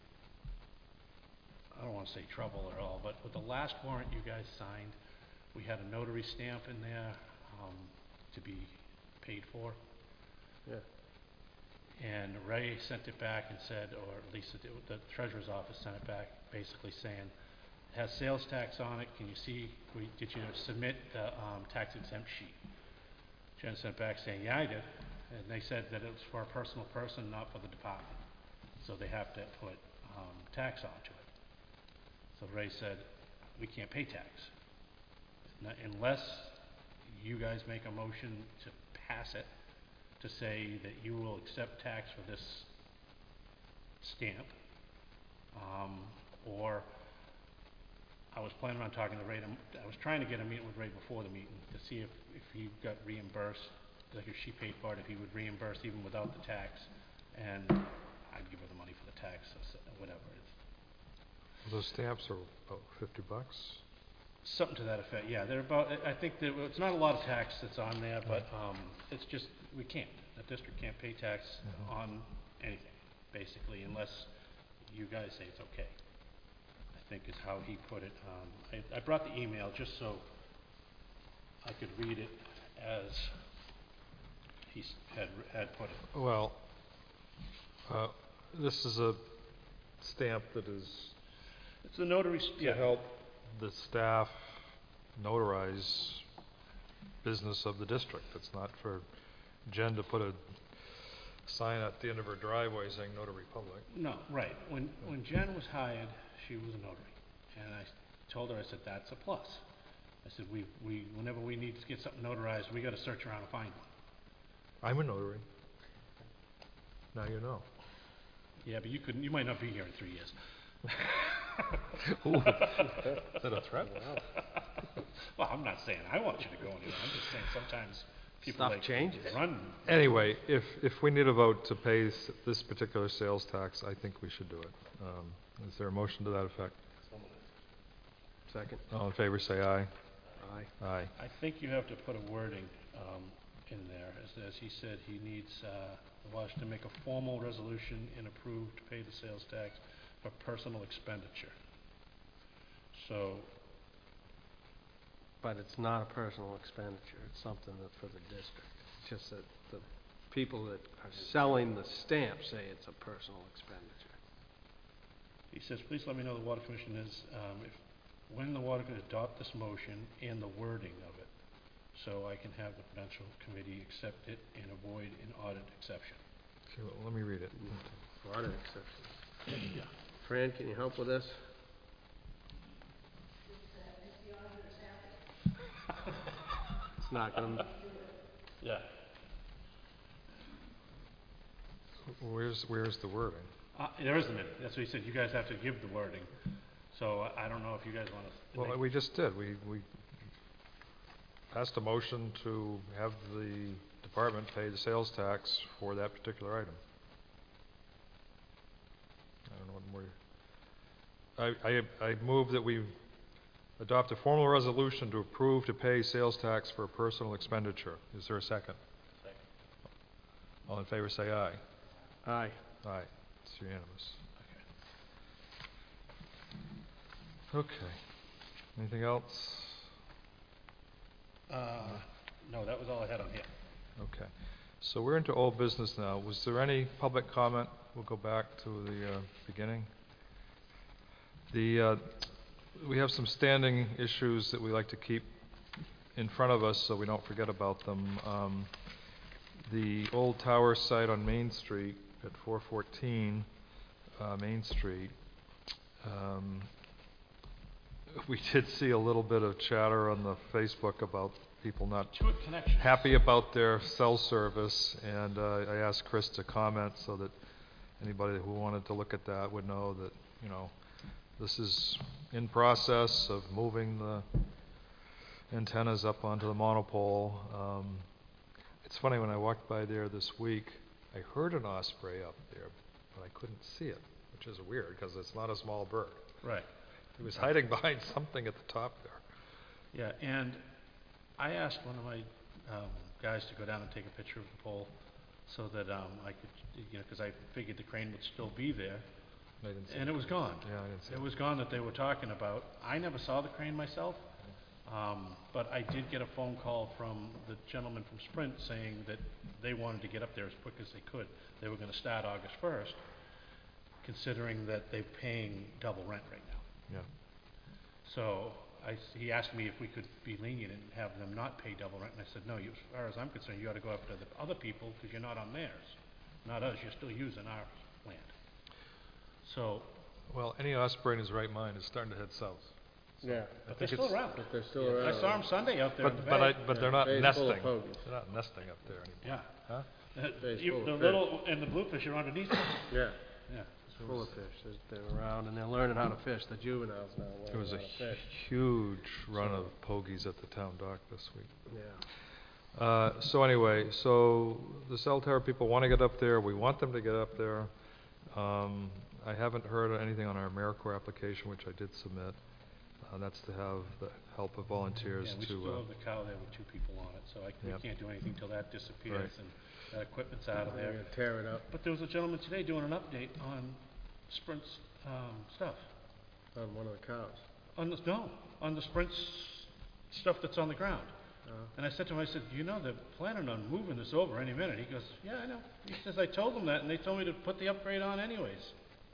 don't want to say trouble at all, but with the last warrant you guys signed, we had a notary stamp in there to be paid for. Yeah. And Ray sent it back and said, or at least the treasurer's office sent it back, basically saying, it has sales tax on it. Can you see, did you submit the tax exempt sheet? Jen sent back saying, yeah, I did. And they said that it was for a personal person, not for the department. So they have to put tax onto it. So Ray said, we can't pay tax. Unless you guys make a motion to pass it, to say that you will accept tax for this stamp, or I was planning on talking to Ray. I was trying to get a meeting with Ray before the meeting to see if he got reimbursed, like if she paid for it, if he would reimburse even without the tax, and I'd give her the money for the tax, or whatever it is. Those stamps are about $50. Something to that effect, yeah. They're about, I think that it's not a lot of tax that's on there, but it's just, we can't. The district can't pay tax on anything, basically, unless you guys say it's okay, I think is how he put it. I brought the email just so I could read it as he had put it. Well, this is a stamp that is It's a notary, to help the staff notarize business of the district. It's not for Jen to put a sign at the end of her driveway saying Notary Public. No, right. When Jen was hired, she was a notary. And I told her, I said, that's a plus. I said, whenever we need to get something notarized, we got to search around and find one. I'm a notary. Now you know. Yeah, but you might not be here in 3 years. Ooh, is that a threat? Well, I'm not saying I want you to go anywhere. I'm just saying sometimes people Stuff changes. run. Anyway, if we need a vote to pay this particular sales tax, I think we should do it. Is there a motion to that effect? Second. All in favor, say aye. Aye. Aye. I think you have to put a wording in there. As he said, he needs Wash to make a formal resolution and approve to pay the sales tax for personal expenditure. So, But it's not a personal expenditure. It's something that's for the district. It's just that the people that are selling the stamp say it's a personal expenditure. he says, please let me know the Water Commission is, when the Water can adopt this motion and the wording of it, so I can have the Prudential Committee accept it and avoid an audit exception. Okay, well, let me read it. Audit exceptions. Fran, can you help with this? It's not going to... Yeah. Where's the wording? There isn't any. That's what he said. You guys have to give the wording. So I don't know if you guys want to... Well, we just did. We passed a motion to have the department pay the sales tax for that particular item. I don't know what more. I move that we adopt a formal resolution to approve to pay sales tax for personal expenditure. Is there a second? Second. All in favor say aye. Aye. Aye. It's unanimous. Okay. Anything else? No, that was all I had on here. Okay. So we're into old business now. Was there any public comment? We'll go back to the beginning. We have some standing issues that we like to keep in front of us so we don't forget about them. The old tower site on Main Street at 414 Main Street. We did see a little bit of chatter on the Facebook about people not Jewett Connection. happy about their cell service, and I asked Chris to comment so that anybody who wanted to look at that would know that, you know, this is in process of moving the antennas up onto the monopole. It's funny, when I walked by there this week, I heard an osprey up there, but I couldn't see it, which is weird because it's not a small bird. Right. It was hiding behind something at the top there. Yeah, and I asked one of my guys to go down and take a picture of the pole so that I could, you know, because I figured the crane would still be there, I didn't see and it was gone. Yeah, I didn't see It was gone that they were talking about. I never saw the crane myself, but I did get a phone call from the gentleman from Sprint saying that they wanted to get up there as quick as they could. They were going to start August 1st, considering that they're paying double rent right now. Yeah. So he asked me if we could be lenient and have them not pay double rent, and I said, no, as far as I'm concerned, you ought to go after the other people because you're not on theirs, not us. You're still using our land. So, Well, any osprey in his right mind is starting to head south. Yeah. but they're still around. But they're still around. I saw them Sunday out there in the But bay. they're not Bay's full of nesting. pogies. They're not nesting up there anymore. Yeah. Huh? Bay's You- full of the fish. little and the bluefish are underneath them. Yeah, Yeah. it's full of fish. They're around and they're learning how to fish. The juveniles now There learning was how a to fish. huge run of pogies at the town dock this week. Yeah. So anyway, so the cell tower people want to get up there. We want them to get up there. I haven't heard anything on our AmeriCorps application, which I did submit. That's to have the help of volunteers Yeah, we to. still have the cow there with 2 people on it, so we Yep. can't do anything till that disappears Right. and that equipment's out of They're there. gonna tear it up But there was a gentleman today doing an update on Sprint's stuff. on one of the cows. On the Sprint's stuff that's on the ground. Uh, And I said to him, I said, you know, they're planning on moving this over any minute. He goes, yeah, I know. He says, I told them that, and they told me to put the upgrade on anyways.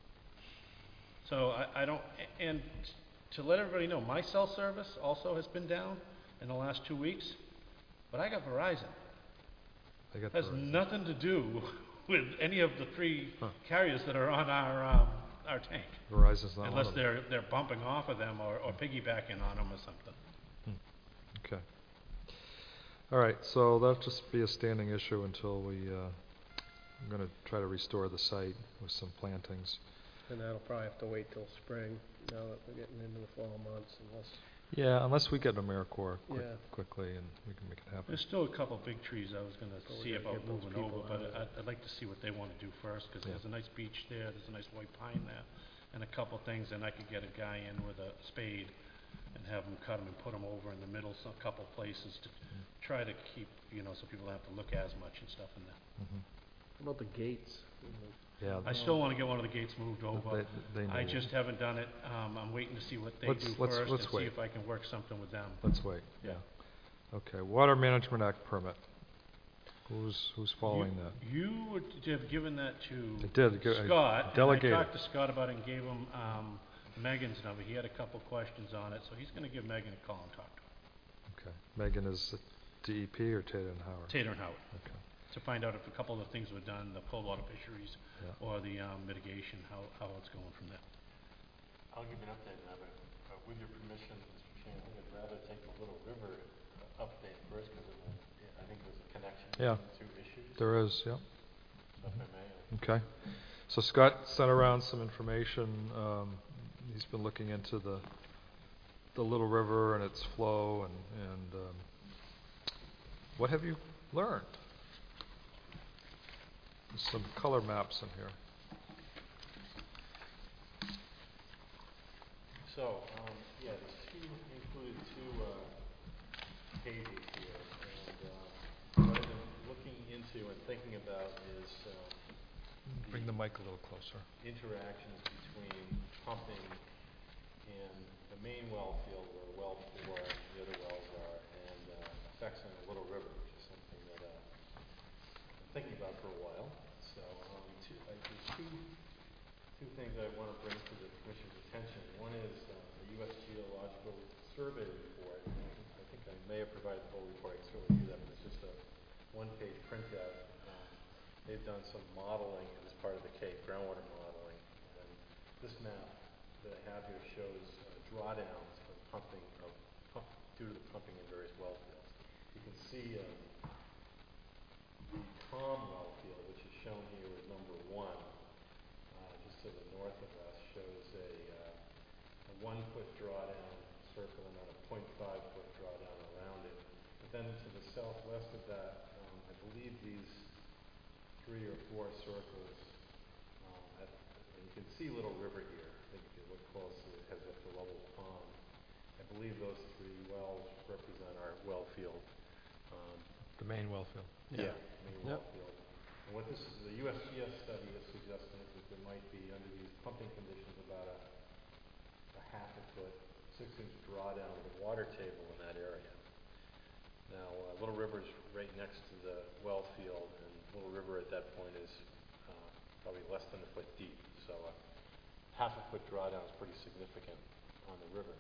So I don't, and to let everybody know, my cell service also has been down in the last 2 weeks, but I got Verizon. They got Has Verizon. nothing to do with any of the 3 Huh. carriers that are on our tank. Verizon's not one Unless of them. they're bumping off of them or piggybacking on them or something. Okay. All right, so that'll just be a standing issue until I'm going to try to restore the site with some plantings. And that'll probably have to wait till spring, now that we're getting into the fall months, Unless we get an AmeriCorps Yeah. quickly and we can make it happen. There's still a couple big trees I was gonna So we see gotta about get those moving people over, out of but I'd like to see what they wanna do first, 'cause Yeah. there's a nice beech there, there's a nice white pine there, and a couple things, and I could get a guy in with a spade and have him cut them and put them over in the middle, some couple places to try to keep, you know, so people don't have to look as much and stuff in there. Mhm. How about the gates? Yeah, I still wanna get one of the gates moved over. they I need- just haven't done it. I'm waiting to see what they Let's- do let's- first let's and see wait. if I can work something with them. Let's wait, Yeah. Okay, Water Management Act permit. Who's following that? You would have given that to I did, I Scott. delegated. And I talked to Scott about it and gave him Megan's number. He had a couple questions on it, so he's gonna give Megan a call and talk to her. Okay, Megan is DEP or Taylor and Howard? Tater and Howard, Okay, to find out if a couple of the things were done, the cold water fisheries Yeah. or the mitigation, how it's going from there. I'll give you an update now, but with your permission, Mr. Chairman, I think I'd rather take the Little River update first, because I think there's a connection Yeah. between the 2 issues. there is, yeah. So if I may, Okay. So Scott sent around some information. He's been looking into the Little River and its flow and what have you learned? There's some color maps in here. So, yeah, included two pages here, and what I've been looking into and thinking about is Bring the mic a little closer. interactions between pumping and the main well field where well 4 and the other wells are, and effects on the Little River, which is something that I'm thinking about for a while. So there's two things I want to bring to the Commission's attention. One is the U.S. Geological Survey report. I think I may have provided the whole report. I can certainly do that, but it's just a one-page printout. They've done some modeling as part of the Cape, groundwater modeling. And this map that I have here shows drawdowns of pumping due to the pumping in various well fields. You can see the Tom well field, which is shown here as number 1, just to the north of us, shows a 1-foot drawdown circle and then a 0.5-foot drawdown around it. But then to the southwest of that, I believe these 3 or 4 circles, and you can see Little River here. I think if you look closely, it has at the level pond. I believe those 3 wells represent our well field. The main well field. Yeah, main well field. And what the USGS study is suggesting is that there might be, under these pumping conditions, about a half a foot, 6-inch drawdown of the water table in that area. Now, Little River is right next to the well field, and Little River at that point is probably less than a foot deep. So a half a foot drawdown is pretty significant on the river.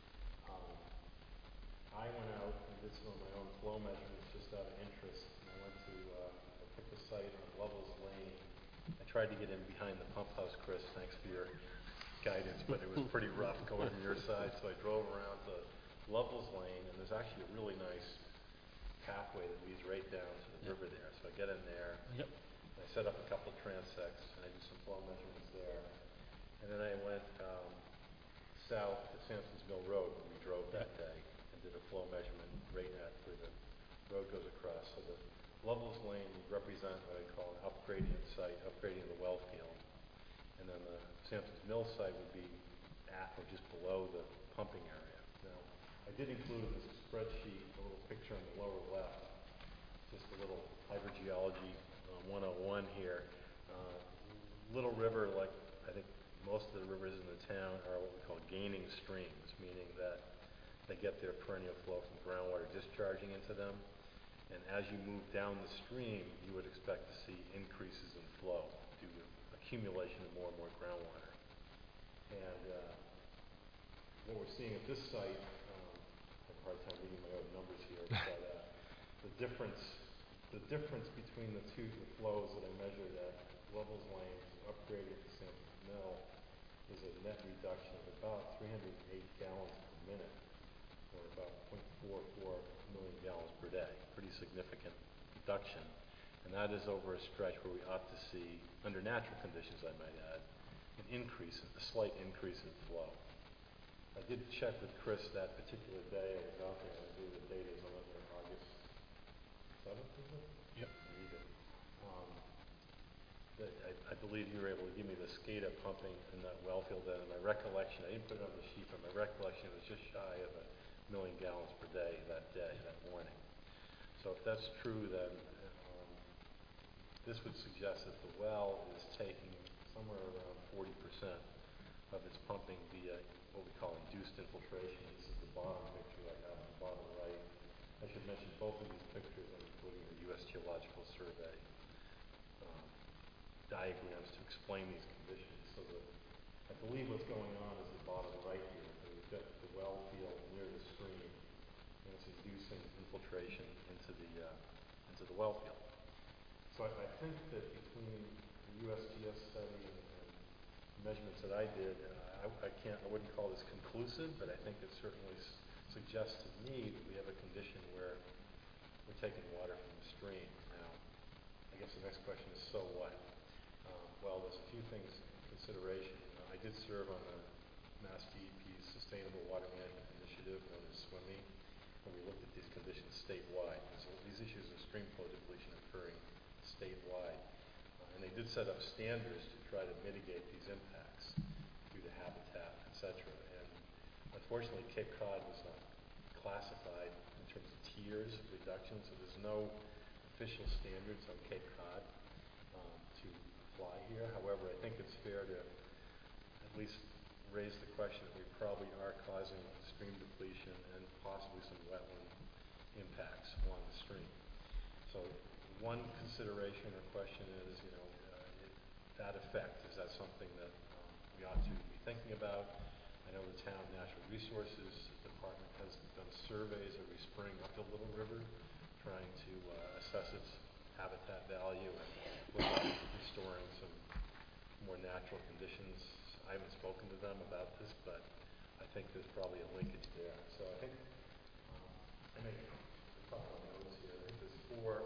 I went out and did some of my own flow measurements just out of interest. And I went to I picked a site on Lovell's Lane. I tried to get in behind the pump house, Chris, thanks for your guidance, but it was pretty rough going from your side. So I drove around to Lovell's Lane, and there's actually a really nice pathway that leads right down to the river there. So I get in there. Yep. I set up a couple of transects, and I did some flow measurements there. And then I went south to Sampson's Mill Road when we drove that day, and did a flow measurement right at where the road goes across. So the Lovell's Lane would represent what I call an upgradient site, upgrading the well field. And then the Sampson's Mill site would be at or just below the pumping area. Now, I did include in this spreadsheet a little picture on the lower left, just a little hydrogeology 101 here. Little River, like I think most of the rivers in the town, are what we call gaining streams, meaning that they get their perennial flow from groundwater discharging into them. And as you move down the stream, you would expect to see increases in flow due to accumulation of more and more groundwater. And what we're seeing at this site, I have a hard time reading my own numbers here, but the difference between the flows that I measured at Lovell's Lane upgraded to Sampson's Mill is a net reduction of about 308 gallons per minute, or about 0.44 million gallons per day. Pretty significant reduction. And that is over a stretch where we ought to see, under natural conditions I might add, a slight increase in flow. I did check with Chris that particular day I was out there, and I believe the date is on there, August 7th, is it? Yep. I believe you were able to give me the SCADA pumping in that well field. And my recollection, I didn't put it on the sheet, but my recollection was just shy of 1 million gallons per day, that morning. So if that's true, then this would suggest that the well is taking somewhere around 40% of its pumping via what we call induced infiltration. This is the bottom picture I have on the bottom right. I should mention both of these pictures are including the U.S. Geological Survey diagrams to explain these conditions. So that I believe what's going on is the bottom right here. We've got the well field near the stream, and it's inducing infiltration into the well field. So I think that between the USGS study and measurements that I did, I wouldn't call this conclusive, but I think it certainly suggests to me that we have a condition where we're taking water from the stream. Now, I guess the next question is, so what? Well, there's a few things in consideration. I did serve on the Mass DEP's Sustainable Water Management Initiative, known as SWMI, and we looked at these conditions statewide. So these issues of stream flow depletion occurring statewide. And they did set up standards to try to mitigate these impacts due to habitat, etc. And unfortunately, Cape Cod was not classified in terms of tiers of reduction, so there's no official standards on Cape Cod to apply here. However, I think it's fair to at least raise the question that we probably are causing stream depletion and possibly some wetland impacts along the stream. So one consideration or question is, that effect, is that something that we ought to be thinking about? I know the town Natural Resources Department has done surveys every spring up the Little River, trying to assess its habitat value and look at restoring some more natural conditions. I haven't spoken to them about this, but I think there's probably a linkage there. So I think I make a couple of notes here. I think there's four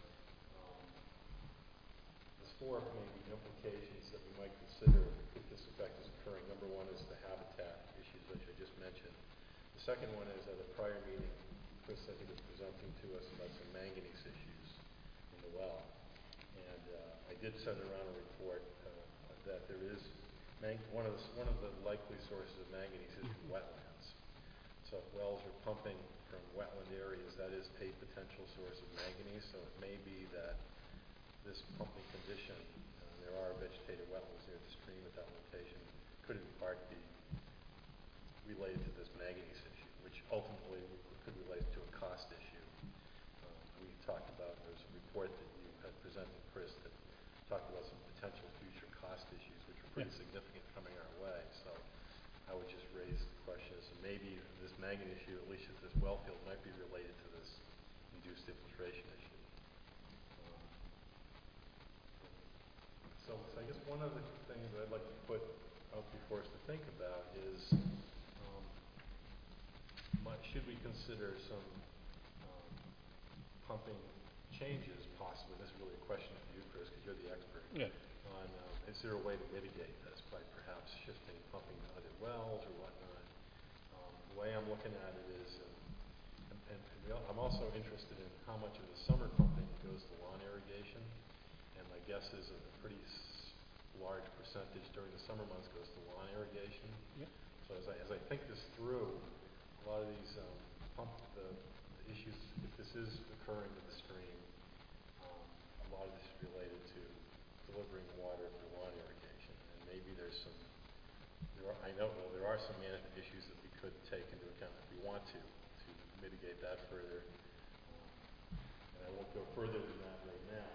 maybe implications that we might consider if this effect is occurring. Number one is the habitat issues, which I just mentioned. The second one is at a prior meeting, Chris, I think, was presenting to us about some manganese issues in the well. And I did send around a report that there is one of the likely sources of manganese is from wetlands. So if wells are pumping from wetland areas, that is a potential source of manganese. So it may be that this pumping condition, there are vegetated wetlands near the stream at that location, could in part be related to this manganese issue, which ultimately could relate to a cost issue. We talked about, there's a report that you had presented, Chris, that talked about some potential future cost issues, which are pretty significant coming our way. So I would just raise the question as to maybe this manganese issue, at least at this well field, might be related to this induced infiltration issue. So I guess one of the things that I'd like to put out before us to think about is, should we consider some pumping changes possibly? This is really a question for you, Chris, because you're the expert. Yeah. On is there a way to mitigate this by perhaps shifting pumping to other wells or whatnot? The way I'm looking at it is, I'm also interested in how much of the summer pumping goes to lawn irrigation. And my guess is a pretty large percentage during the summer months goes to lawn irrigation. Yep. So as I think this through, a lot of these the issues, if this is occurring in the stream, a lot of this is related to delivering water for lawn irrigation. And maybe there are some management issues that we could take into account if we want to mitigate that further. And I won't go further than that right now.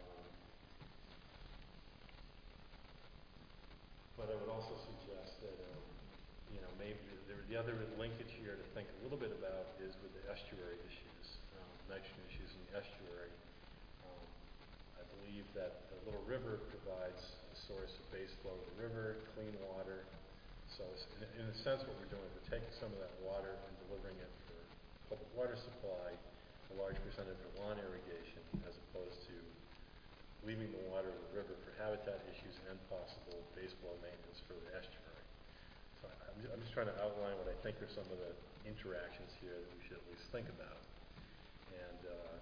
But I would also suggest that, maybe the other linkage here to think a little bit about is with the estuary issues, nitrogen issues in the estuary. I believe that the Little River provides a source of base flow to the river, clean water. So in a sense, what we're doing, we're taking some of that water and delivering it for public water supply, a large percentage for lawn irrigation, as opposed to leaving the water in the river for habitat issues and possible base flow maintenance for the estuary. So I'm just trying to outline what I think are some of the interactions here that we should at least think about. And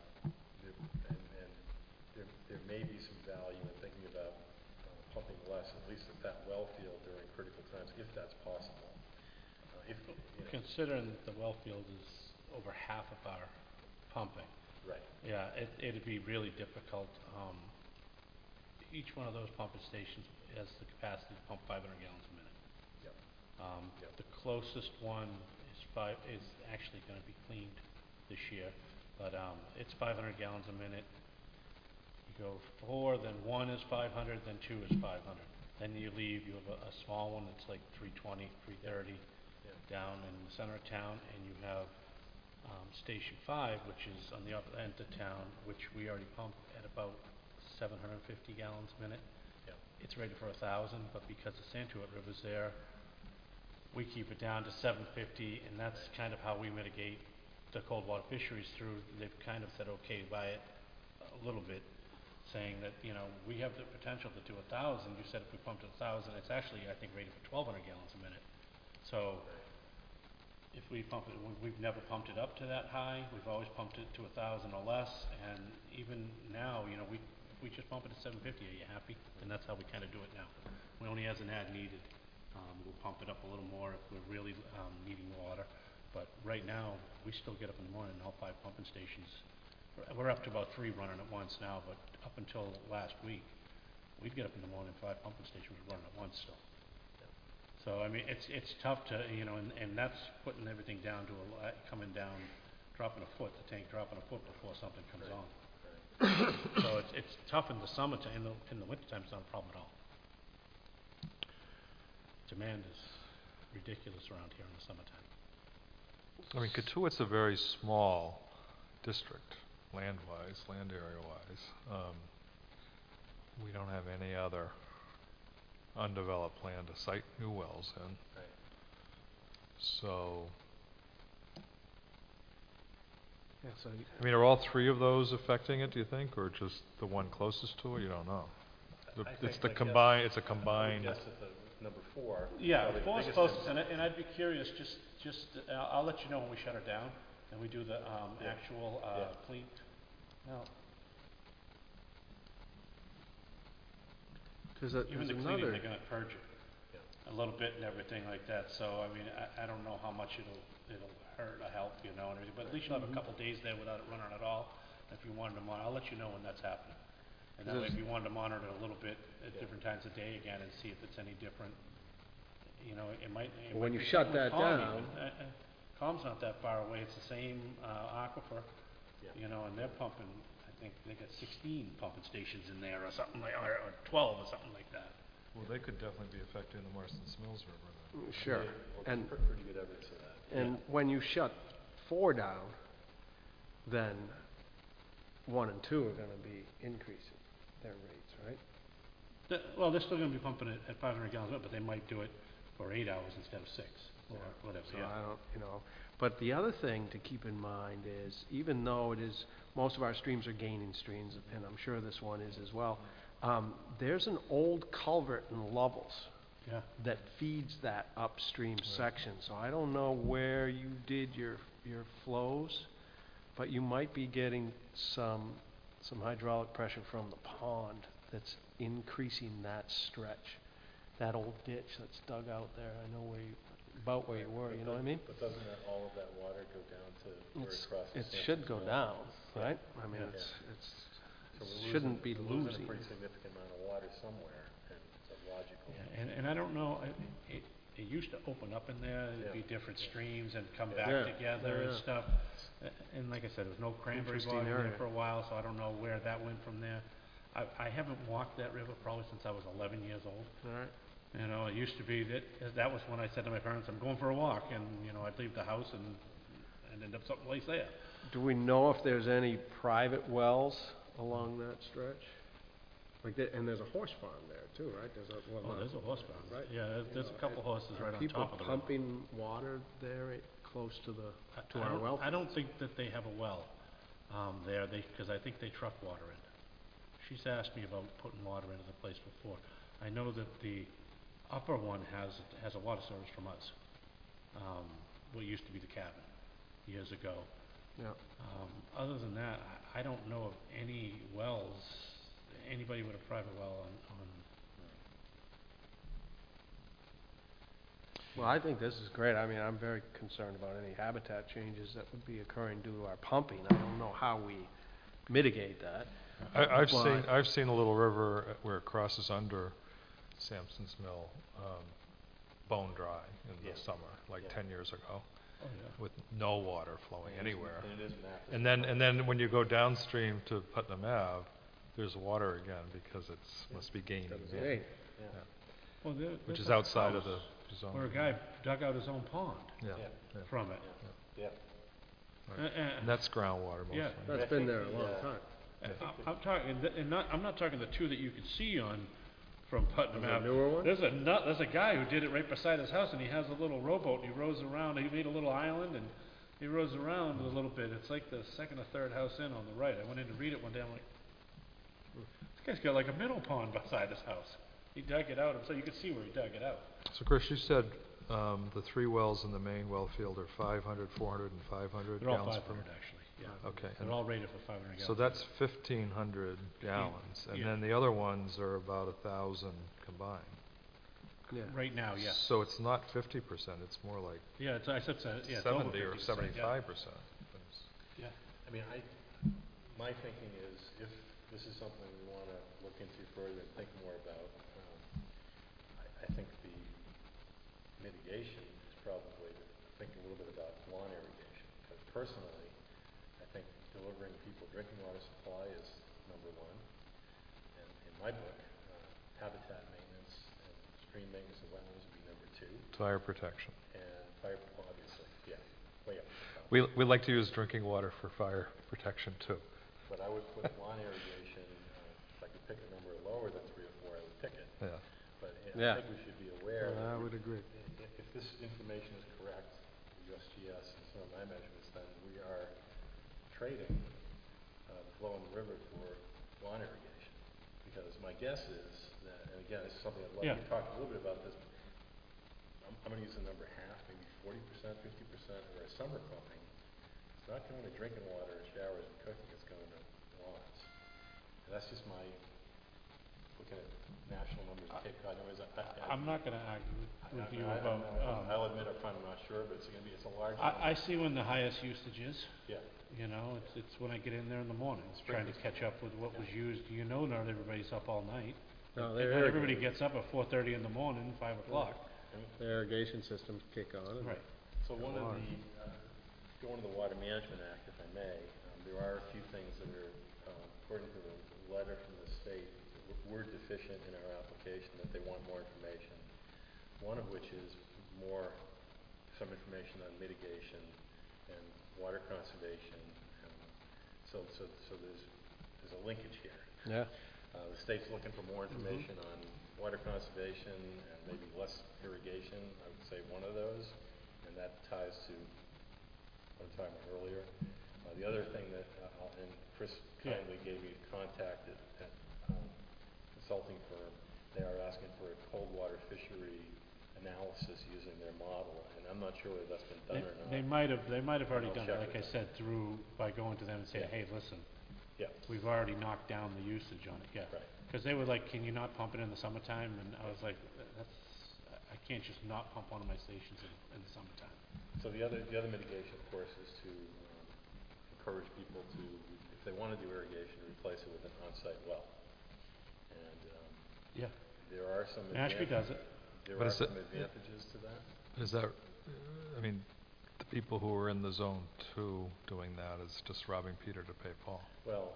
there may be some value in thinking about pumping less, at least at that well field during critical times, if that's possible. Considering that the well field is over half of our pumping. Right. Yeah, it'd be really difficult. Each one of those pumping stations has the capacity to pump 500 gallons a minute. Yep. Yep. The closest one is actually going to be cleaned this year, but it's 500 gallons a minute. You go 4, then 1 is 500, then 2 is 500. Then you have a small one that's like 320, 330 down in the center of town, and you have Station 5, which is on the upper end of town, which we already pump at about 750 gallons a minute. Yep. It's rated for 1,000, but because the Santuit River's there, we keep it down to 750, and that's kind of how we mitigate the cold water fisheries through. They've kind of said okay by it a little bit, saying that we have the potential to do 1,000. You said if we pumped 1,000, it's actually I think rated for 1,200 gallons a minute. So if we pump it, we've never pumped it up to that high. We've always pumped it to 1,000 or less, and even now, we just pump it at 750. Are you happy? And that's how we kind of do it now. We only as an ad needed. We'll pump it up a little more if we're really needing water. But right now, we still get up in the morning, all 5 pumping stations. We're up to about 3 running at once now, but up until last week, we'd get up in the morning, 5 pumping stations were running at once still. So, I mean, it's tough to, you know, and that's putting everything down to coming down, dropping a foot, the tank dropping a foot before something comes on. So it's tough in the summertime. In the wintertime, it's not a problem at all. Demand is ridiculous around here in the summertime. I mean, Katuitt's a very small district, land-wise, land area-wise. We don't have any other undeveloped land to site new wells in. Right. So, Yeah, so I mean, are all 3 of those affecting it, do you think, or just the one closest to it? You don't know. It's a combined. I guess at the number 4. Yeah, probably the 4's biggest closest, impact. and I'd be curious, I'll let you know when we shut her down, and we do the actual Yeah. clean. Now, there's even the cleaning, another, they're gonna purge it a little bit and everything like that, so, I mean, I don't know how much it'll hurt or help, you know, and everything, but at least you'll have a couple days there without it running at all. If you wanted to monitor, I'll let you know when that's happening. And that way, if you wanted to monitor it a little bit at different times of day again and see if it's any different, you know, it might. when you be shut something with that Calm down, even. Calm's not that far away, it's the same aquifer, Yeah. you know, and they're pumping, I think they got 16 pumping stations in there or something like, or 12 or something like that. Well, they could definitely be affecting the Marston's Mills River then. sure. Well, And, pretty good evidence of that. and when you shut 4 down, then 1 and 2 are gonna be increasing their rates, right? Well, they're still gonna be pumping it at 500 gallons a minute, but they might do it for 8 hours instead of 6, or whatever, So yeah. I don't, you know, but the other thing to keep in mind is, even though it is, most of our streams are gaining streams, and I'm sure this one is as well, there's an old culvert in Lovells Yeah. that feeds that upstream section, so I don't know where you did your flows, but you might be getting some hydraulic pressure from the pond that's increasing that stretch, that old ditch that's dug out there. I know about where you were, you know what I mean? But doesn't all of that water go down to where it crosses? It San should go Francisco? down, right? I mean, Yeah. So we're shouldn't be we're losing. a pretty significant amount of water somewhere, and it's logical. Yeah, and I don't know, it used to open up in there, it'd be Yeah. different streams and come back Yeah. together and Yeah. stuff. And like I said, there was no cranberry Interesting bog in there area. for a while, so I don't know where that went from there. I haven't walked that river probably since I was 11 years old. All right. You know, it used to be that was when I said to my parents, I'm going for a walk, and, you know, I'd leave the house and end up someplace there. Do we know if there's any private wells along that stretch? Like, and there's a horse farm there too, right? There's There's a horse farm. Right. Yeah, there's a couple horses right on top of the Are river. people pumping water there close to I our don't- well? I don't think that they have a well there, because I think they truck water in. She's asked me about putting water into the place before. I know that the upper one has a water service from us, what used to be the cabin years ago. Yeah. Other than that, I don't know of any wells, anybody with a private well on. Well, I think this is great. I mean, I'm very concerned about any habitat changes that would be occurring due to our pumping. I don't know how we mitigate that. I've seen a little river where it crosses under Sampson's Mill, bone dry in the summer, like Yeah. 10 years ago, Oh, yeah. with no water flowing anywhere. And it is mapped. And then when you go downstream to Putnam Ave, there's water again because it's must be gaining in, Hey, Yeah. Well, which there's is a outside of house the zone. where a guy dug out his own pond Yeah, Yeah. yeah. from it. Yeah. And that's groundwater mostly. Yeah. that's been there a long time. I'm talking, I'm not talking the two that you can see on, from Putnam Is there a Ave. newer one? There's a guy who did it right beside his house, and he has a little rowboat, and he rows around, he made a little island, and he rows around a little bit. It's like the second or third house in on the right. I went in to read it one day, I'm like, this guy's got like a middle pond beside his house. He dug it out, so you could see where he dug it out. So Chris, you said the 3 wells in the main well field are 500, 400, and 500 They're all gallons 500 per actually, yeah. Okay. They're all rated for 500 gallons. So that's 1,500 gallons, and Yeah. then the other ones are about 1,000 combined. Yeah. Right now, yeah. So it's not 50%, it's more like Yeah, I said, yeah, it's over 70 or 50%, yeah. 75%. Yeah. I mean, my thinking is, if this is something we want to look into further and think more about, I think the mitigation is probably to think a little bit about lawn irrigation. Because personally, I think delivering people drinking water supply is number one. And in my book, habitat maintenance and stream maintenance and wetlands would be number two. Fire protection. And fire, well, obviously, yeah, way up. We like to use drinking water for fire protection too. But I would put lawn irrigation, if I could pick a number lower than 3 or 4, I would pick it. Yeah. But Yeah. I think we should be aware that I would agree. if this information is correct, the USGS and some of my measurements, then we are trading the flow in the river for lawn irrigation. Because my guess is that, and again, this is something I'd love Yeah. to talk a little bit about this. I'm going to use the number half, maybe 40%, 50%, where summer pumping, it's not going to drinking water and showers and cooking, it's going to lawns. And that's just my, looking at national numbers, Cape Cod numbers. I'm not gonna argue with you I- about, I'll admit up front, I'm not sure, but it's a large I number. see when the highest usage is, Yeah, you know, it's when I get in there in the mornings, trying to catch up with what was used. You know, not everybody's up all night. No, Not their everybody gets up at 4:30 in the morning, 5 o'clock. irrigation systems kick on. And Right. so one of the, going to the Water Management Act, if I may, there are a few things that are, according to the letter from the state, we're deficient in our application, that they want more information. One of which is some information on mitigation and water conservation. So there's a linkage here. Yeah. The state's looking for more information on water conservation and maybe less irrigation. I would say one of those, and that ties to what I was talking about earlier. The other thing that, and Chris Yeah. kindly gave me contact at consulting firm, they are asking for a cold water fishery analysis using their model, and I'm not sure whether that's been done or not. They might have already I'll done check it, like with I them. said, by going to them and saying, Yeah. hey, listen, Yeah, we've already knocked down the usage on it, yeah. right. Because they were like, can you not pump it in the summertime? And I was like, I can't just not pump one of my stations in the summertime. So the other mitigation, of course, is to encourage people to, if they want to do irrigation, replace it with an on-site well. And Yeah. there are some Mashpee does it. There But are is it- some advantages to that. Is that, I mean, the people who are in the zone 2 doing that is just robbing Peter to pay Paul. Well,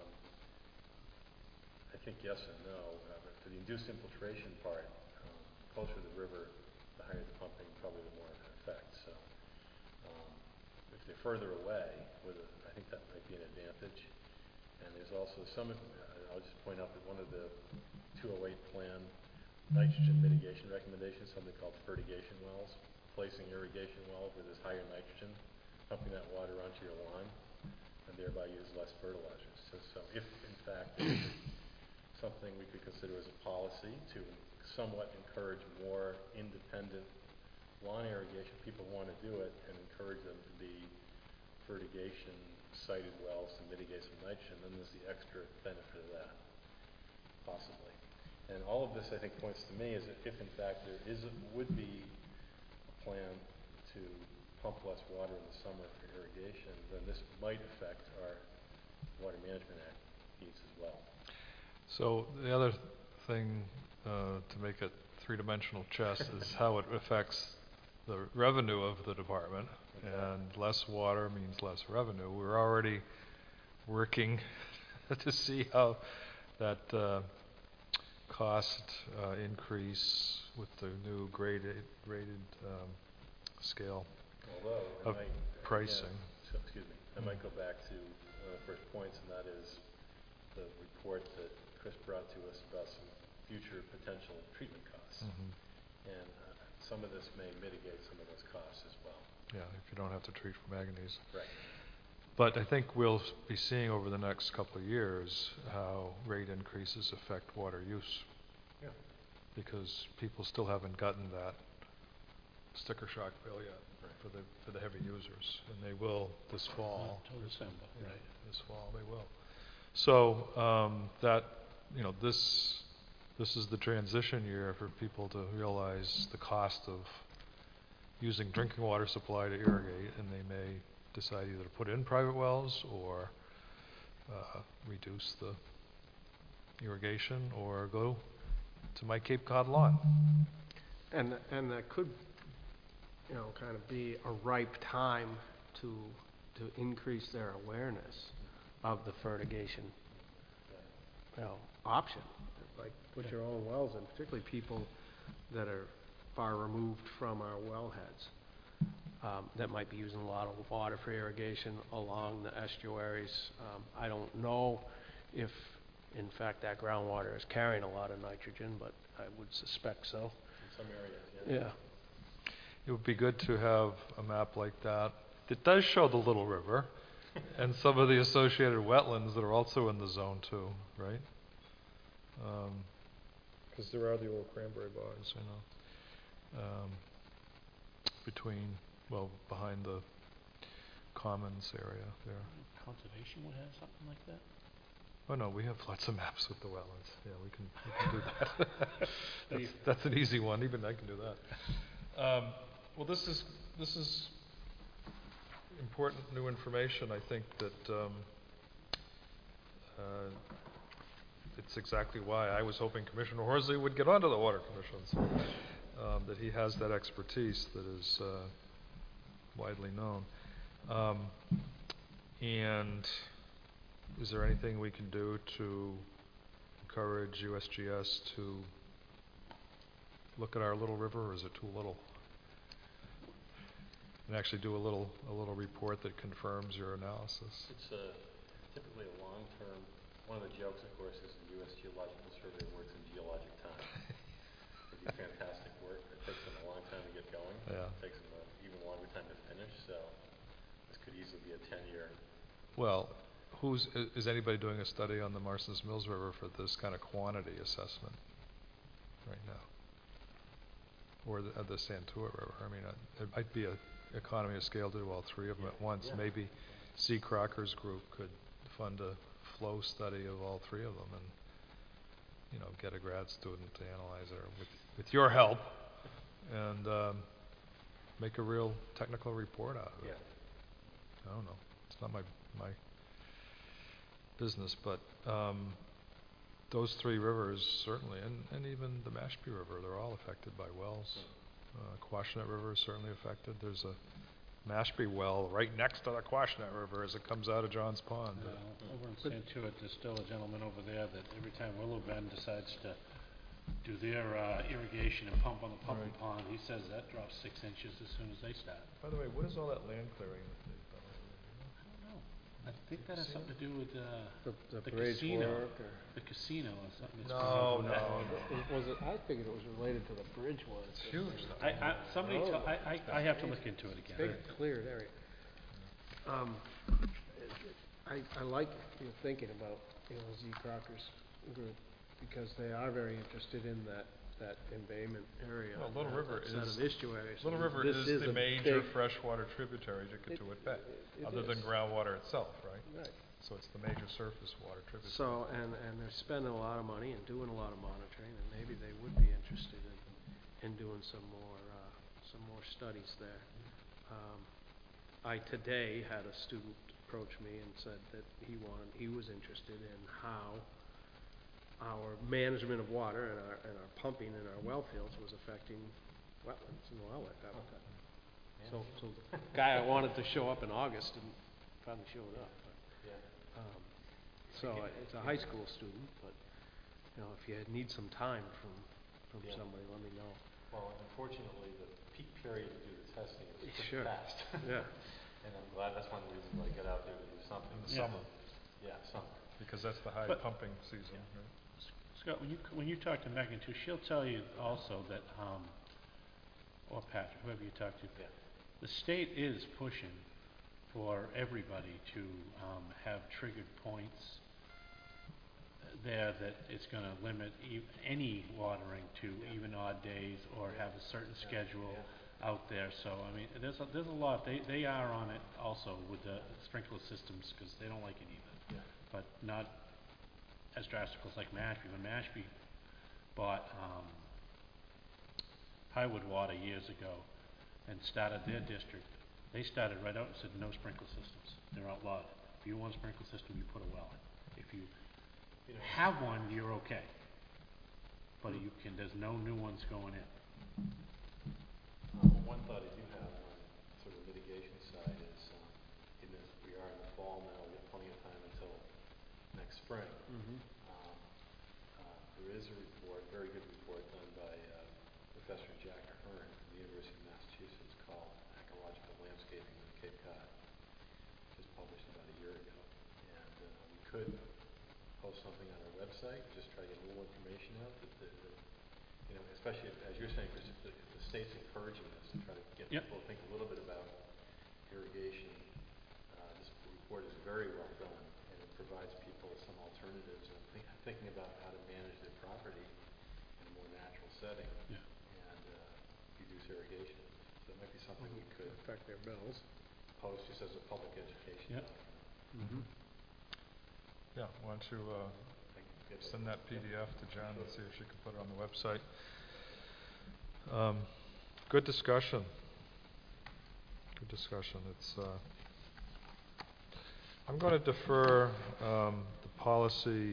I think yes and no. But for the induced infiltration part, closer to the river, the higher the pumping, probably the more it affects. So if they're further away, I think that might be an advantage. And there's also I'll just point out that one of the 208 plan nitrogen mitigation recommendations, something called fertigation wells, placing irrigation wells where there's higher nitrogen, pumping that water onto your lawn, and thereby use less fertilizers. So if, in fact, there's something we could consider as a policy to somewhat encourage more independent lawn irrigation, people want to do it, and encourage them to be fertigation sited wells to mitigate some nitrogen, then there's the extra benefit of that, possibly. And all of this, I think, points to me is that if, in fact, would be a plan to pump less water in the summer for irrigation, then this might affect our Water Management Act needs as well. So the other thing to make it three-dimensional chess is how it affects the revenue of the department. Okay. And less water means less revenue. We're already working to see how that cost increase with the new graded scale Although, of pricing. I might go back to one of the first points, and that is the report that Chris brought to us about some future potential treatment costs. And some of this may mitigate some of those costs as well. Yeah, if you don't have to treat for manganese. Right. But I think we'll be seeing over the next couple of years how rate increases affect water use. Yeah. Because people still haven't gotten that sticker shock bill yet Right. for the heavy users, and they will this fall. Not till December, Yeah, right. this fall they will. So that this this is the transition year for people to realize the cost of using drinking water supply to irrigate, and they may decide either to put in private wells or reduce the irrigation or go to my Cape Cod lawn. And that could, kind of be a ripe time to increase their awareness of the fertigation, option. Like, put your own wells in, particularly people that are far removed from our wellheads, that might be using a lot of water for irrigation along the estuaries. I don't know if, in fact, that groundwater is carrying a lot of nitrogen, but I would suspect so. In some areas, Yeah. It would be good to have a map like that. It does show the Little River and some of the associated wetlands that are also in the zone too, right? Because there are the old cranberry bogs, behind the commons area there. Conservation would have something like that? Oh no, we have lots of maps with the wetlands. Yeah, we can do that. That's an easy one. Even I can do that. Well, this is important new information. I think that it's exactly why I was hoping Commissioner Horsley would get onto the Water Commission, that he has that expertise that is widely known. And is there anything we can do to encourage USGS to look at our Little River, or is it too little? And actually do a little report that confirms your analysis. It's typically a long-term. One of the jokes, of course, is the U.S. Geological Survey works in geologic time. They do fantastic work. It takes them a long time to get going. Yeah. It takes them an even longer time to finish. So this could easily be a 10-year. Well, is anybody doing a study on the Marston's Mills River for this kind of quantity assessment right now? Or the Santua River? I mean, it might be a economy of scale to do all three of them at once. Yeah. Maybe C. Crocker's group could fund a flow study of all three of them and, get a grad student to analyze it with your help and make a real technical report out of it. Yeah. I don't know. It's not my business, but those three rivers certainly, and even the Mashpee River, they're all affected by wells. Quashnet River is certainly affected. There's a Mashpee well right next to the Quashnet River as it comes out of Johns Pond. Over in Santuit, there's still a gentleman over there that every time Willow Bend decides to do their irrigation and pump on the pumping pond, he says that drops 6 inches as soon as they start. By the way, what is all that land clearing that they've done? I don't know. I think that has something to do with The the bridge casino. work or... The casino or something. that's No, going on. Was it, I figured it was related to the bridge work. It's huge. Somebody, I have to look into it again. Big cleared area. I like your thinking about, Z. Crocker's group, because they are very interested in that embayment area. Well, Little River that set is- of estuaries. Little River This is the a major big- freshwater tributary to Katuitt Bay, it other than is. groundwater itself, right? Right. So it's the major surface water tributary. So, and they're spending a lot of money and doing a lot of monitoring, and maybe they would be interested in doing some more studies there. I today had a student approach me and said that he was interested in how our management of water and our pumping in our well fields was affecting wetlands and wildlife habitat. So the guy I wanted to show up in August didn't finally showed up. So it's a high school student, but if you need some time from Yeah. somebody, let me know. Well, unfortunately, the peak period to do the testing is pretty Sure. fast. Yeah. And I'm glad that's one of the reasons why I get out there to do something. In the Yeah. summer, Yeah, summer. because that's the high But- pumping season, Yeah. right? Scott, when you talk to Megan too, she'll tell you also that, or Patrick, whoever you talk to, Yeah. the state is pushing for everybody to have triggered points there that it's going to limit any watering to even odd days or have a certain schedule out there. So, I mean, there's a lot. They are on it also with the sprinkler systems because they don't like it either. Yeah. But not as drastic as like Mashpee. When Mashpee bought Highwood Water years ago and started their district. They started right out and said no sprinkler systems. They're outlawed. If you want a sprinkler system, you put a well in. If you have one, you're okay. But there's no new ones going in. One thought I do have on sort of the mitigation side is, in this, we are in the fall now, we have plenty of time until next spring. There is a report, very good report done by Professor Jack Ahern from the University of Massachusetts called Ecological Landscaping of Cape Cod. It was published about a year ago. And we could post something on our website, just try to get a little information out that especially as you're saying, Chris, if the state's encouraging us to try to get people to think a little bit about irrigation. This report is very well done, and it provides people some alternatives and thinking about how to manage their property in a more natural setting and reduce irrigation. So it might be something we could Affect their bills. post just as a public education document. Yeah, why don't you send that PDF to Jen and see if she can put it on the website. Good discussion. Good discussion. It's. I'm going to defer the policy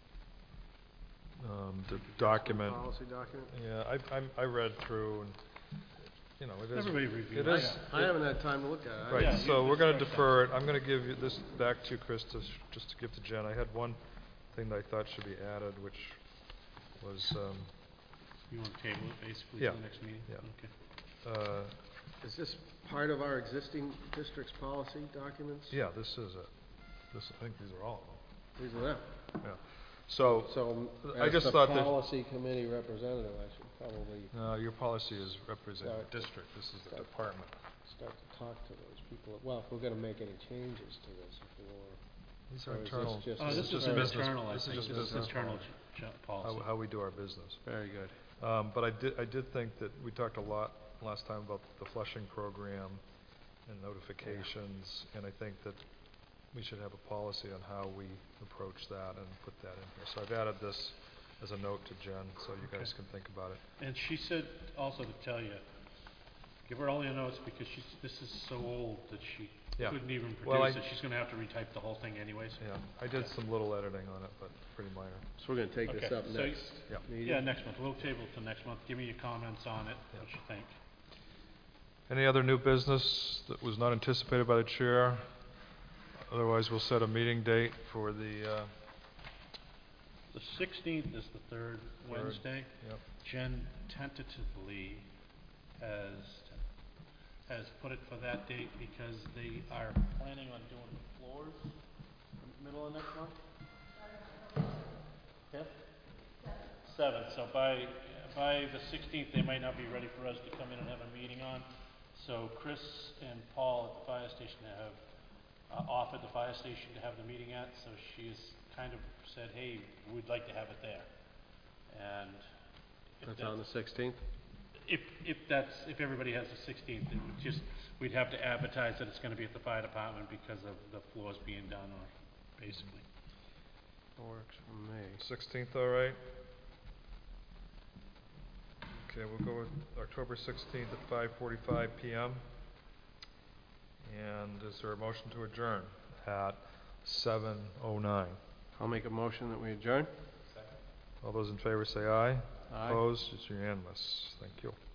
the document. Policy document? Yeah, I read through, and it is. Everybody reviewed It it. is. I haven't had time to look at it. Right. Yeah, So we're going to first defer it. I'm going to give you this back to you, Chris, just to give to Jen. I had one thing that I thought should be added, which was. You want to table it basically Yeah. for the next meeting? Yeah. Okay. Is this part of our existing district's policy documents? Yeah, this is it. I think these are all of them. These are them. Yeah. So, So, I as just the thought that- policy committee representative, I should probably your policy is representing Start- the district. This is the start- department. start to talk to those people. Well, if we're gonna make any changes to this, These Or are is this internal. just Oh, this is just our business. internal, I This is think. just This is business internal policy. policy. How we do our business. very good. But I did think that we talked a lot last time about the flushing program and notifications, and I think that we should have a policy on how we approach that and put that in here. So I've added this as a note to Jen, so you guys can think about it. And she said also to tell you, give her all your notes because this is so old that she Yeah. couldn't even Well, produce it. She's going to have to retype the whole thing anyways. Yeah, I did some little editing on it, but pretty minor. So we're gonna take this Okay, up so next Yeah. meeting? Yeah, next month. We'll table it to next month. Give me your comments on it, Yeah. what you think. Any other new business that was not anticipated by the chair? Otherwise, we'll set a meeting date for the, The 16th is the third Wednesday. yep. Jen tentatively has put it for that date because they are planning on doing the floors in the middle of next month. 5th? 7th. So by the 16th, they might not be ready for us to come in and have a meeting on. So Chris and Paul at the fire station have offered the fire station to have the meeting at. So she's kind of said, hey, we'd like to have it there. And if That's on the 16th? if everybody has the 16th, it would just, we'd have to advertise that it's going to be at the fire department because of the floors being done, or basically. Works for me. 16th, all right? Okay, we'll go with October 16th at 5:45 p.m. And is there a motion to adjourn at 7:09? I'll make a motion that we adjourn. All those in favor say aye. Aye. Opposed? It's unanimous. Thank you.